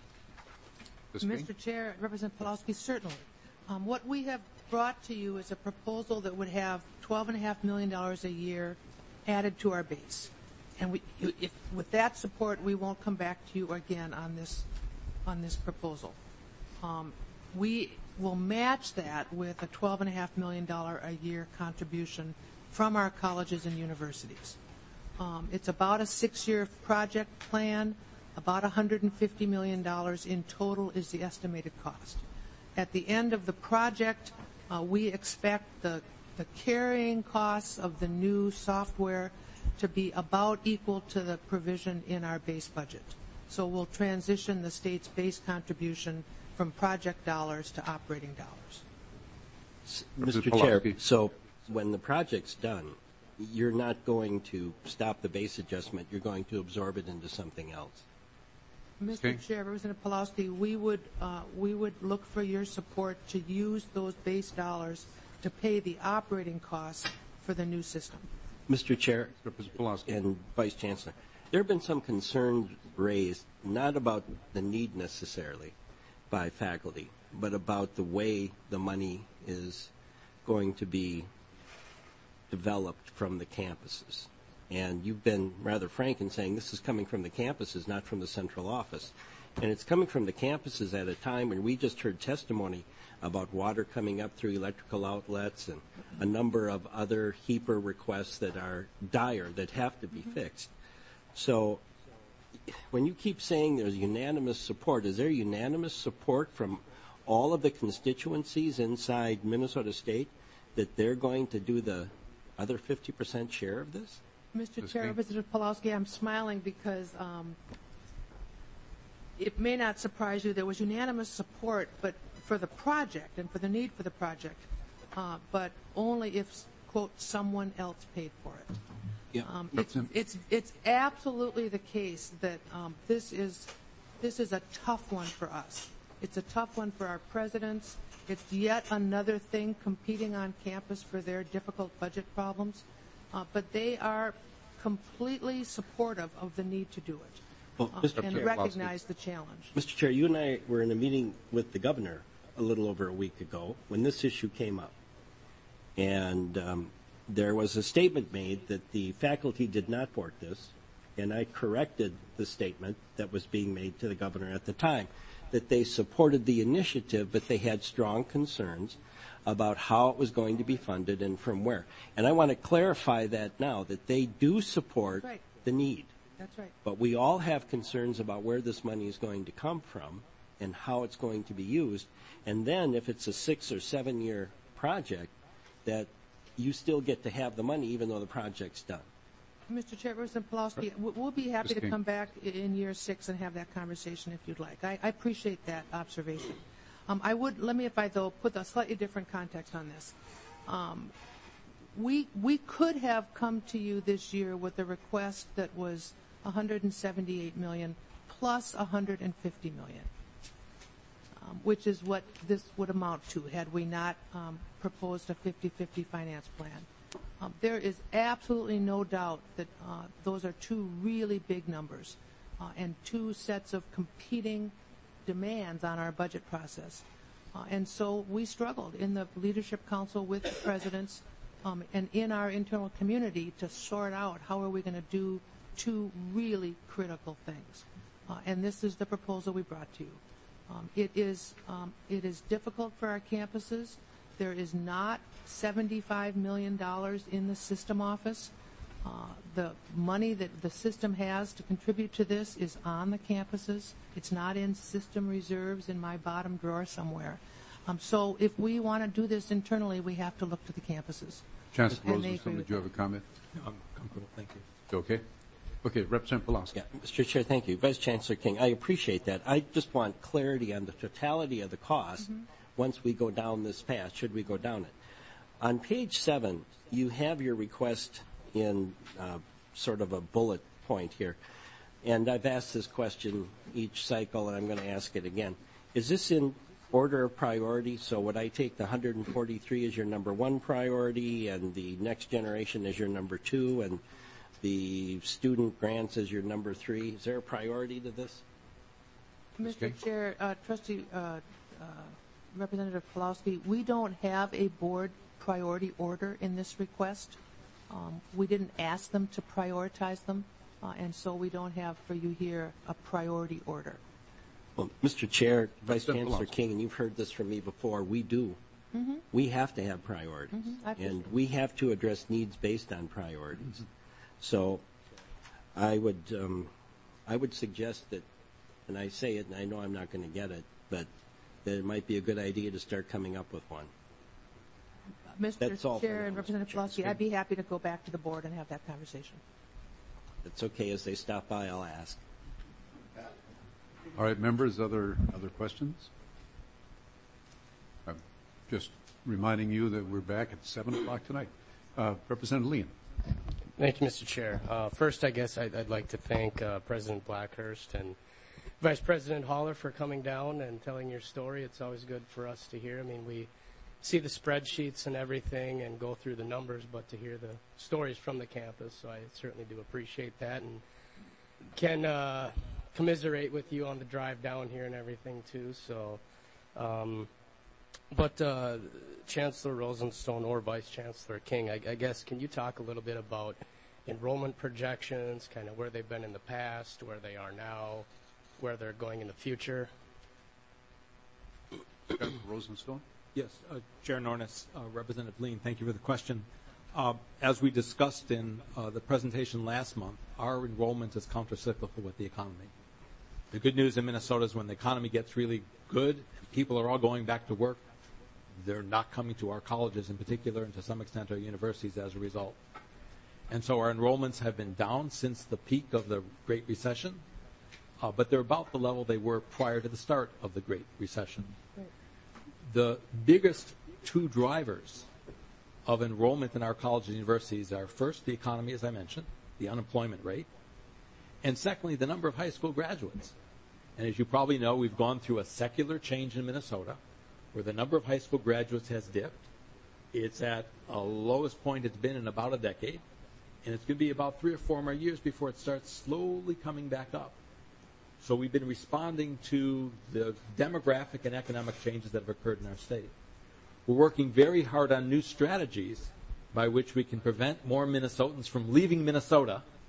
Mister Chair, Representative Pawlowski, certainly. Um, what we have brought to you is a proposal that would have twelve point five million dollars a year added to our base. And we, if, with that support, we won't come back to you again on this, on this proposal. Um, we will match that with a twelve point five million dollars a year contribution from our colleges and universities. Um, it's about a six-year project plan. About one hundred fifty million dollars in total is the estimated cost. At the end of the project, uh, we expect the, the carrying costs of the new software to be about equal to the provision in our base budget. So we'll transition the state's base contribution from project dollars to operating dollars. Mister Chair, so when the project's done, you're not going to stop the base adjustment. You're going to absorb it into something else. Mister Okay. Chair, Representative Pawlowski, we would uh, we would look for your support to use those base dollars to pay the operating costs for the new system. Mister Chair and Vice Chancellor, there have been some concerns raised, not about the need necessarily by faculty, but about the way the money is going to be developed from the campuses. And you've been rather frank in saying this is coming from the campuses, not from the central office. And it's coming from the campuses at a time when we just heard testimony about water coming up through electrical outlets and a number of other HEPA requests that are dire, that have to be fixed. So when you keep saying there's unanimous support, is there unanimous support from all of the constituencies inside Minnesota State that they're going to do the other fifty percent share of this? Mister Chair, Representative Pawlowski, I'm smiling because um, it may not surprise you there was unanimous support, but for the project and for the need for the project, uh, but only if, quote, someone else paid for it. Yeah. Um, it's, it's it's absolutely the case that um, this is this is a tough one for us. It's a tough one for our presidents. It's yet another thing competing on campus for their difficult budget problems. Uh, but they are completely supportive of the need to do it well, uh, Mister and Chair, recognize the challenge. Mister Chair, you and I were in a meeting with the governor a little over a week ago when this issue came up. And um, there was a statement made that the faculty did not support this and I corrected the statement that was being made to the governor at the time, that they supported the initiative, but they had strong concerns about how it was going to be funded and from where. And I want to clarify that now, that they do support Right. the need. That's right. But we all have concerns about where this money is going to come from and how it's going to be used. And then if it's a six or seven year project, that you still get to have the money even though the project's done. Mister Chairperson Pulaski, w- we'll be happy Miz to King. come back i- in year six and have that conversation if you'd like. I, I appreciate that observation. Um, I would, let me, if I though, put a slightly different context on this. Um, we, we could have come to you this year with a request that was one hundred seventy-eight million dollars plus one hundred fifty million dollars, um, which is what this would amount to had we not um, proposed a fifty-fifty finance plan. Um, there is absolutely no doubt that uh, those are two really big numbers uh, and two sets of competing demands on our budget process. Uh, and so we struggled in the Leadership Council with the presidents um, and in our internal community to sort out how are we going to do two really critical things. Uh, and this is the proposal we brought to you. Um, it is um, it is difficult for our campuses. There is not seventy-five million dollars in the system office. Uh, the money that the system has to contribute to this is on the campuses. It's not in system reserves in my bottom drawer somewhere. Um, so if we want to do this internally, we have to look to the campuses. Chancellor And they Rosenstone, agree did you with have a comment? I'm comfortable. Thank you. You okay? Okay, Representative Pulaski. Yeah, Mister Chair, thank you. Vice Chancellor King, I appreciate that. I just want clarity on the totality of the cost Mm-hmm. once we go down this path, should we go down it. On page seven, you have your request in uh, sort of a bullet point here. And I've asked this question each cycle, and I'm going to ask it again. Is this in order of priority? So would I take the one hundred forty-three as your number one priority, and the next generation as your number two, and the student grants as your number three? Is there a priority to this? Mister Okay. Chair, uh, Trustee uh, uh, Representative Pulaski, we don't have a board priority order in this request. Um, we didn't ask them to prioritize them, uh, and so we don't have for you here a priority order. Well, Mister Chair, Vice President Chancellor Pulaski. King, and you've heard this from me before, we do. Mm-hmm. We have to have priorities, Mhm, I appreciate and it. we have to address needs based on priorities. So I would, um, I would suggest that, and I say it, and I know I'm not going to get it, but that it might be a good idea to start coming up with one. Mister That's all for Chair now, and Mister Representative Chair. Pulaski, I'd be happy to go back to the board and have that conversation. It's okay. As they stop by, I'll ask. All right, members, other other questions? I'm just reminding you that we're back at seven o'clock tonight. Uh, Representative Leon. Thank you, Mister Chair. Uh, first, I guess I'd, I'd like to thank uh, President Blackhurst and Vice President Haller for coming down and telling your story. It's always good for us to hear. I mean, we see the spreadsheets and everything and go through the numbers, but to hear the stories from the campus, so I certainly do appreciate that and can uh, commiserate with you on the drive down here and everything, too. So, um, but uh, Chancellor Rosenstone or Vice Chancellor King, I, I guess, can you talk a little bit about enrollment projections, kind of where they've been in the past, where they are now, where they're going in the future? Rosenstone. Yes, uh, Chair Nornis, uh, Representative Lean, thank you for the question. Uh, as we discussed in uh, the presentation last month, our enrollment is countercyclical with the economy. The good news in Minnesota is when the economy gets really good, and people are all going back to work, they're not coming to our colleges in particular, and to some extent our universities as a result. And so our enrollments have been down since the peak of the Great Recession, uh, but they're about the level they were prior to the start of the Great Recession. Right. The biggest two drivers of enrollment in our colleges and universities are, first, the economy, as I mentioned, the unemployment rate, and secondly, the number of high school graduates. And as you probably know, we've gone through a secular change in Minnesota where the number of high school graduates has dipped. It's at a lowest point it's been in about a decade, and it's going to be about three or four more years before it starts slowly coming back up. So we've been responding to the demographic and economic changes that have occurred in our state. We're working very hard on new strategies by which we can prevent more Minnesotans from leaving Minnesota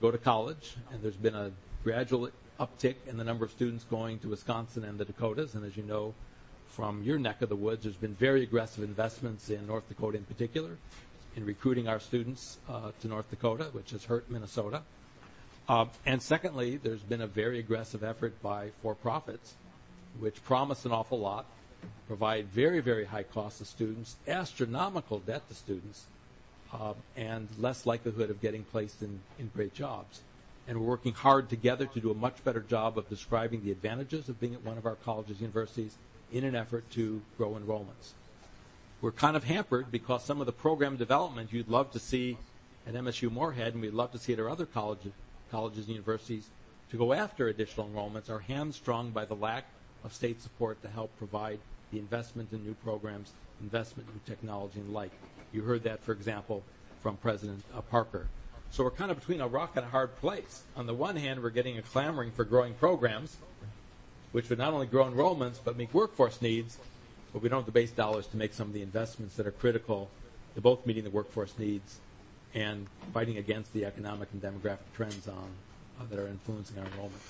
go to college, and there's been a gradual uptick in the number of students going to Wisconsin and the Dakotas. And as you know from your neck of the woods, there's been very aggressive investments in North Dakota in particular in recruiting our students uh, to North Dakota, which has hurt Minnesota. Uh, and secondly, there's been a very aggressive effort by for-profits, which promise an awful lot, provide very, very high costs to students, astronomical debt to students, uh, and less likelihood of getting placed in, in great jobs. And we're working hard together to do a much better job of describing the advantages of being at one of our colleges, universities, in an effort to grow enrollments. We're kind of hampered because some of the program development you'd love to see at M S U Moorhead, and we'd love to see at our other colleges, colleges and universities, to go after additional enrollments, are hamstrung by the lack of state support to help provide the investment in new programs, investment in technology and like. You heard that, for example, from President uh, Parker. So we're kind of between a rock and a hard place. On the one hand, we're getting a clamoring for growing programs, which would not only grow enrollments but meet workforce needs, but we don't have the base dollars to make some of the investments that are critical to both meeting the workforce needs and fighting against the economic and demographic trends on, uh, that are influencing our enrollment.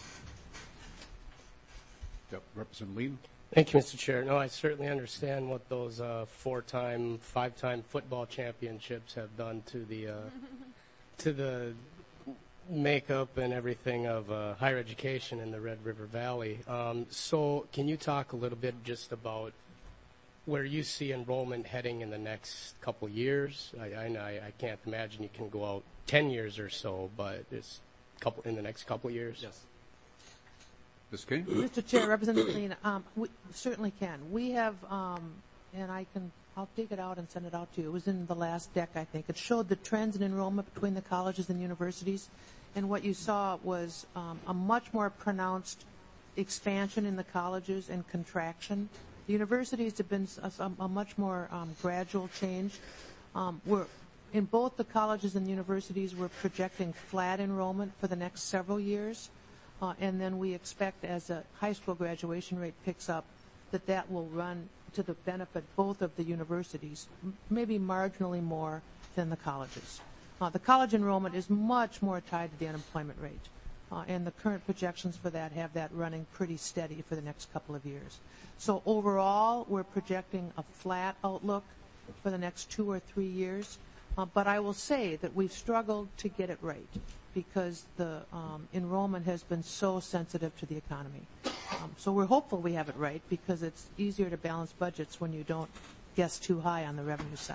Yep. Representative Lean. Thank you, Mister Chair. No, I certainly understand what those uh, four-time, five-time football championships have done to the uh, to the makeup and everything of uh, higher education in the Red River Valley. Um, so can you talk a little bit just about where you see enrollment heading in the next couple of years? I, I, I can't imagine you can go out ten years or so, but it's couple in the next couple of years. Yes. Miz King? Mister Chair, Representative Lean, um, we certainly can. We have, um, and I can, I'll take it out and send it out to you. It was in the last deck, I think. It showed the trends in enrollment between the colleges and universities, and what you saw was um, a much more pronounced expansion in the colleges and contraction. The universities have been a, a much more um, gradual change. Um, we're in both the colleges and universities, we're projecting flat enrollment for the next several years. Uh, and then we expect, as a high school graduation rate picks up, that that will run to the benefit both of the universities, m- maybe marginally more than the colleges. Uh, the college enrollment is much more tied to the unemployment rate, uh, and the current projections for that have that running pretty steady for the next couple of years. So overall, we're projecting a flat outlook for the next two or three years. Uh, but I will say that we've struggled to get it right because the um, enrollment has been so sensitive to the economy. Um, so we're hopeful we have it right because it's easier to balance budgets when you don't guess too high on the revenue side.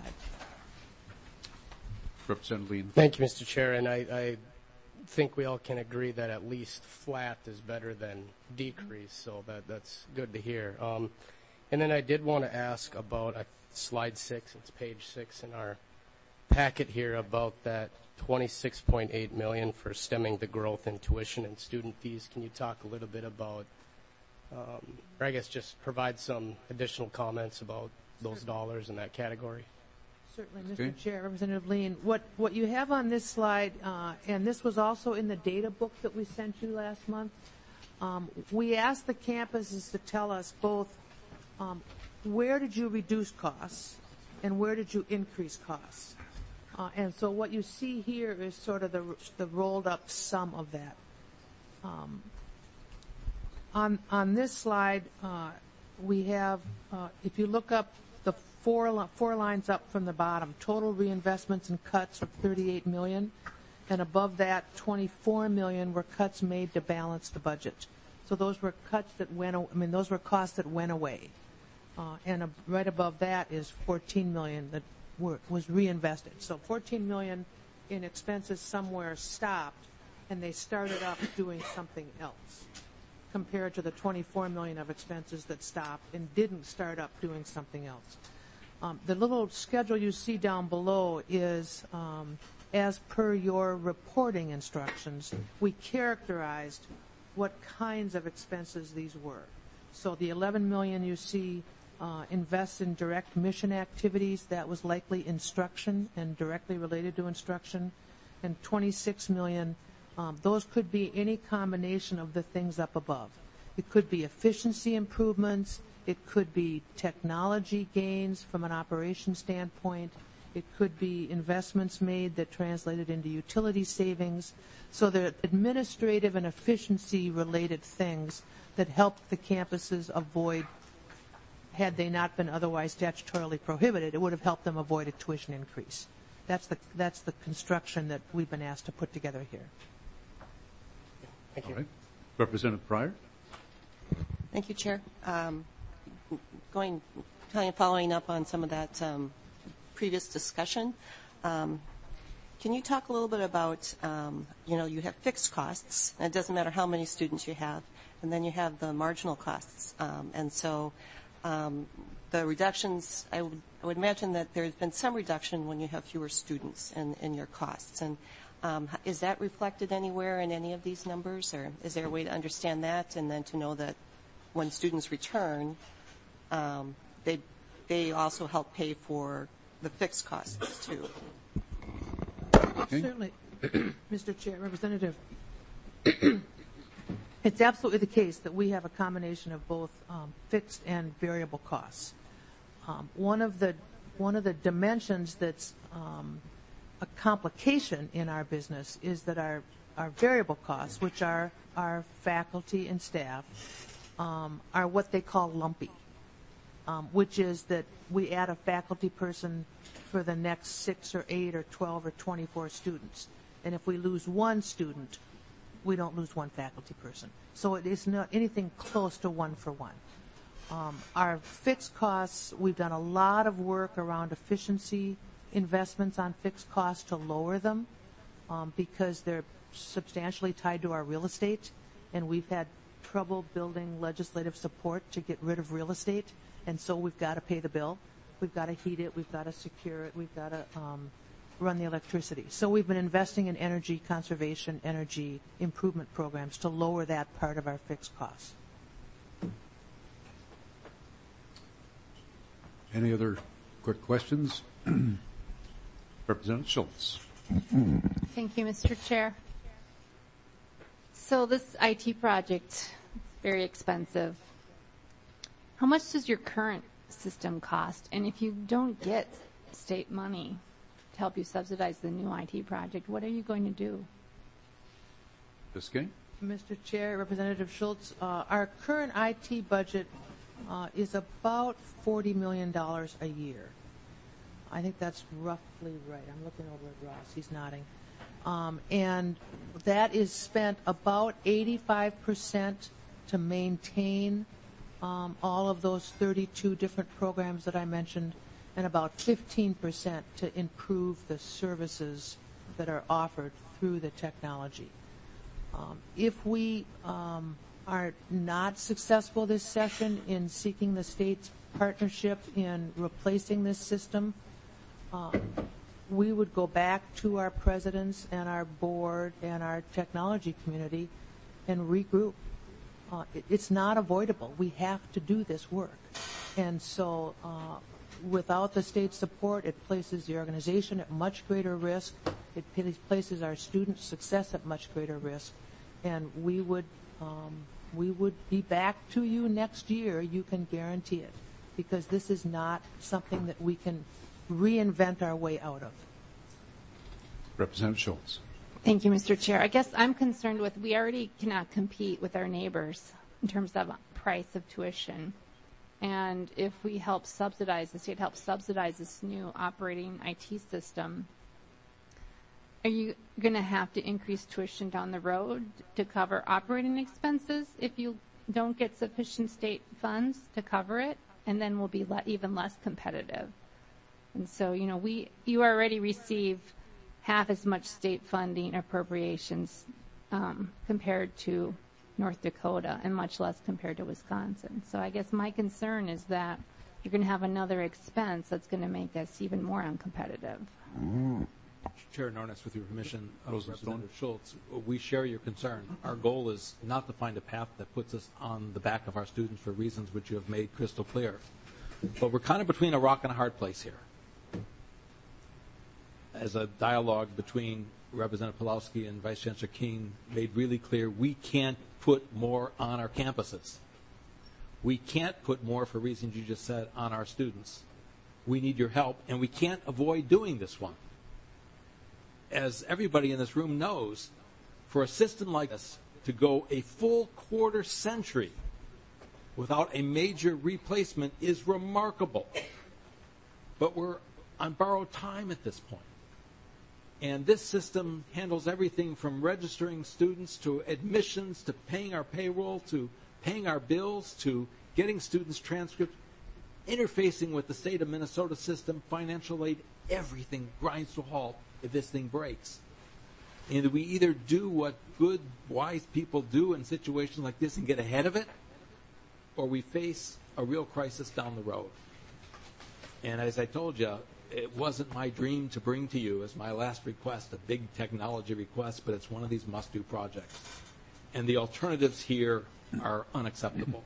Representative Lean. Thank you, Mister Chair. And I, I think we all can agree that at least flat is better than decrease, so that, that's good to hear. Um, and then I did want to ask about uh, slide six, it's page six in our packet here, about that twenty-six point eight million dollars for stemming the growth in tuition and student fees. Can you talk a little bit about, um, or I guess just provide some additional comments about those dollars in that category? Certainly, Mister Okay. Chair, Representative Lean. What, what you have on this slide, uh, and this was also in the data book that we sent you last month, um, we asked the campuses to tell us both um, where did you reduce costs and where did you increase costs. Uh, and so what you see here is sort of the, the rolled up sum of that. Um, on, on this slide, uh, we have, uh, if you look up the four, li- four lines up from the bottom, total reinvestments and cuts of thirty-eight million dollars, and above that, twenty-four million dollars were cuts made to balance the budget. So those were cuts that went, I mean, those were costs that went away. Uh, and uh, right above that is fourteen million dollars that were, was reinvested. So fourteen million dollars in expenses somewhere stopped, and they started up doing something else, compared to the twenty-four million dollars of expenses that stopped and didn't start up doing something else. Um, the little schedule you see down below is, um, as per your reporting instructions, we characterized what kinds of expenses these were. So the eleven million dollars you see uh, invests in direct mission activities. That was likely instruction and directly related to instruction. And twenty-six million dollars, um, those could be any combination of the things up above. It could be efficiency improvements. It could be technology gains from an operation standpoint. It could be investments made that translated into utility savings. So there are administrative and efficiency-related things that help the campuses avoid, had they not been otherwise statutorily prohibited, it would have helped them avoid a tuition increase. That's the, that's the construction that we've been asked to put together here. Thank you. All right. Representative Pryor? Thank you, Chair. Um, going, kind of following up on some of that um, previous discussion, um, can you talk a little bit about, um, you know, you have fixed costs, and it doesn't matter how many students you have, and then you have the marginal costs. Um, and so um, the reductions, I would, I would imagine that there's been some reduction when you have fewer students in, in your costs. And um, is that reflected anywhere in any of these numbers, or is there a way to understand that and then to know that when students return, um, they, they also help pay for the fixed costs too? Okay. Certainly, Mister Chair, Representative. It's absolutely the case that we have a combination of both um, fixed and variable costs. Um, one of the one of the dimensions that's um, a complication in our business is that our our variable costs, which are our faculty and staff, um, are what they call lumpy, um, which is that we add a faculty person for the next six or eight or twelve or twenty-four students, and if we lose one student, we don't lose one faculty person. So it is not anything close to one for one. Um, our fixed costs, we've done a lot of work around efficiency investments on fixed costs to lower them um, because they're substantially tied to our real estate, and we've had trouble building legislative support to get rid of real estate, and so we've got to pay the bill. We've got to heat it. We've got to secure it. We've got to um, run the electricity. So we've been investing in energy conservation, energy improvement programs to lower that part of our fixed costs. Any other quick questions? Representative Schultz. Thank you, Mister Chair. So this I T project is very expensive. How much does your current system cost? And if you don't get state money to help you subsidize the new I T project, what are you going to do? Miz King? Mister Chair, Representative Schultz, uh, our current I T budget uh, is about forty million dollars a year. I think that's roughly right. I'm looking over at Ross. He's nodding. Um, and that is spent about eighty-five percent to maintain um, all of those thirty-two different programs that I mentioned, and about fifteen percent to improve the services that are offered through the technology. Um, if we um, are not successful this session in seeking the state's partnership in replacing this system, uh, we would go back to our presidents and our board and our technology community and regroup. Uh, it, it's not avoidable. We have to do this work. And so uh, without the state support, it places the organization at much greater risk. It places our student success at much greater risk. And we would, um, we would be back to you next year, you can guarantee it, because this is not something that we can reinvent our way out of. Representative Schultz. Thank you, Mister Chair. I guess I'm concerned with, we already cannot compete with our neighbors in terms of price of tuition. And if we help subsidize, the state helps subsidize this new operating I T system, are you going to have to increase tuition down the road to cover operating expenses if you don't get sufficient state funds to cover it? And then we'll be le- even less competitive. And so, you know, we you already receive half as much state funding appropriations um, compared to North Dakota, and much less compared to Wisconsin. So I guess my concern is that you're going to have another expense that's going to make us even more uncompetitive. Mm. Chair Nornes, with your permission, uh, Representative Schultz, we share your concern. Our goal is not to find a path that puts us on the back of our students for reasons which you have made crystal clear. But we're kind of between a rock and a hard place here. As a dialogue between Representative Pawlowski and Vice Chancellor King made really clear, we can't put more on our campuses. We can't put more, for reasons you just said, on our students. we need your help, and we can't avoid doing this one. As everybody in this room knows, for a system like this to go a full quarter century without a major replacement is remarkable. But we're on borrowed time at this point. And this system handles everything from registering students to admissions to paying our payroll to paying our bills to getting students' transcripts, interfacing with the state of Minnesota system, financial aid, everything grinds to a halt if this thing breaks. And we either do what good, wise people do in situations like this and get ahead of it, or we face a real crisis down the road. And as I told you, it wasn't my dream to bring to you as my last request a big technology request, but it's one of these must-do projects. And the alternatives here are unacceptable.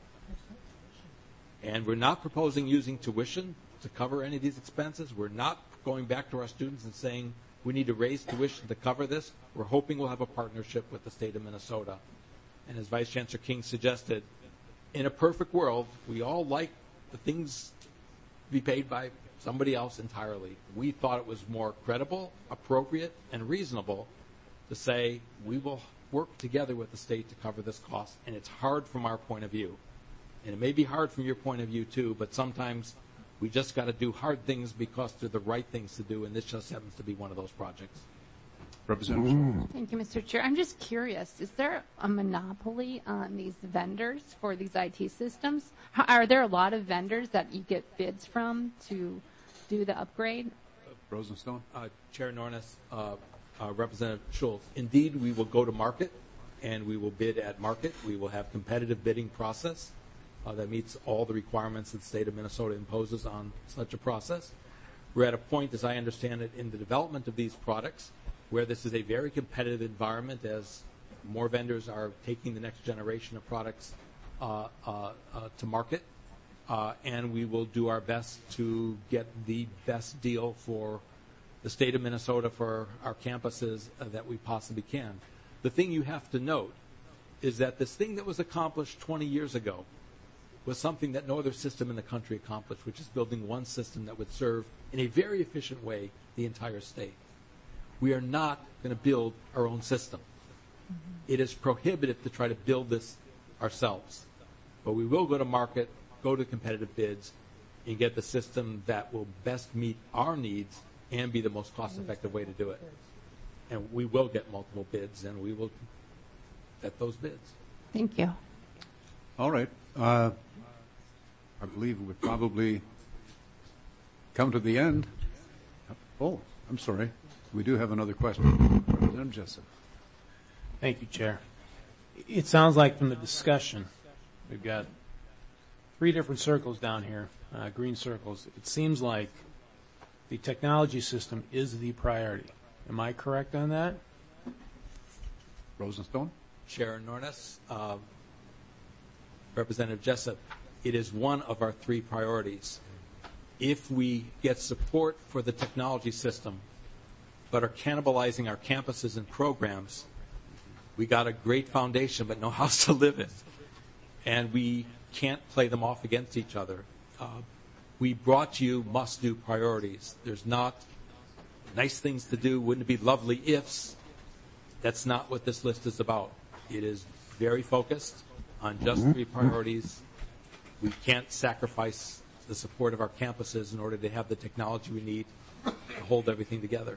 And we're not proposing using tuition to cover any of these expenses. We're not going back to our students and saying we need to raise tuition to cover this. We're hoping we'll have a partnership with the state of Minnesota. And as Vice Chancellor King suggested, in a perfect world, we all like the things to be paid by somebody else entirely. We thought it was more credible, appropriate, and reasonable to say we will work together with the state to cover this cost. And it's hard from our point of view. And it may be hard from your point of view, too, but sometimes we just got to do hard things because they're the right things to do, and this just happens to be one of those projects. Representative Schultz. Thank you, Mister Chair. I'm just curious, is there a monopoly on these vendors for these I T systems? How, are there a lot of vendors that you get bids from to do the upgrade? Rosenstone. Uh, Chair Nornes, uh, uh, Representative Schultz, indeed, we will go to market, and we will bid at market. We will have competitive bidding process uh, that meets all the requirements that the state of Minnesota imposes on such a process. We're at a point, as I understand it, in the development of these products where this is a very competitive environment as more vendors are taking the next generation of products uh, uh, uh, to market. Uh, and we will do our best to get the best deal for the state of Minnesota for our campuses uh, that we possibly can. The thing you have to note is that this thing that was accomplished twenty years ago was something that no other system in the country accomplished, which is building one system that would serve in a very efficient way the entire state. We are not going to build our own system. Mm-hmm. It is prohibitive to try to build this ourselves. But we will go to market, go to competitive bids, and get the system that will best meet our needs and be the most cost-effective way to do it. And we will get multiple bids, and we will get those bids. Thank you. All right. Uh, I believe we've probably come to the end. Oh, I'm sorry. We do have another question. Representative Jessup. Thank you, Chair. It sounds like from the discussion, we've got three different circles down here, uh, green circles. It seems like the technology system is the priority. Am I correct on that? Rosenstone. Chair Nornes, uh, Representative Jessup, it is one of our three priorities. If we get support for the technology system but are cannibalizing our campuses and programs, we got a great foundation but no house to live in. And we can't play them off against each other. Uh, we brought you must-do priorities. There's not nice things to do, wouldn't it be lovely ifs? That's not what this list is about. It is very focused on just three priorities. We can't sacrifice the support of our campuses in order to have the technology we need to hold everything together.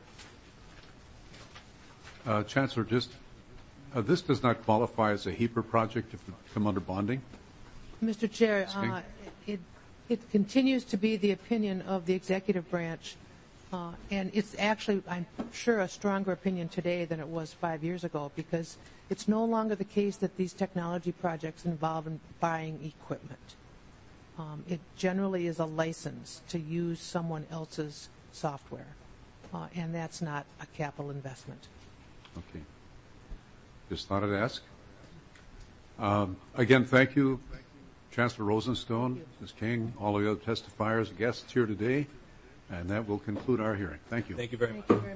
Uh, Chancellor, just uh, this does not qualify as a HEAPR project if it come under bonding? Mister Chair, uh, it, it continues to be the opinion of the executive branch, uh, and it's actually, I'm sure, a stronger opinion today than it was five years ago, because it's no longer the case that these technology projects involve in buying equipment. Um, it generally is a license to use someone else's software, uh, and that's not a capital investment. Okay. Just thought I'd ask. Um, again, thank you, Chancellor Rosenstone, Miz King, all of the other testifiers, guests here today, and that will conclude our hearing. Thank you. Thank you very much.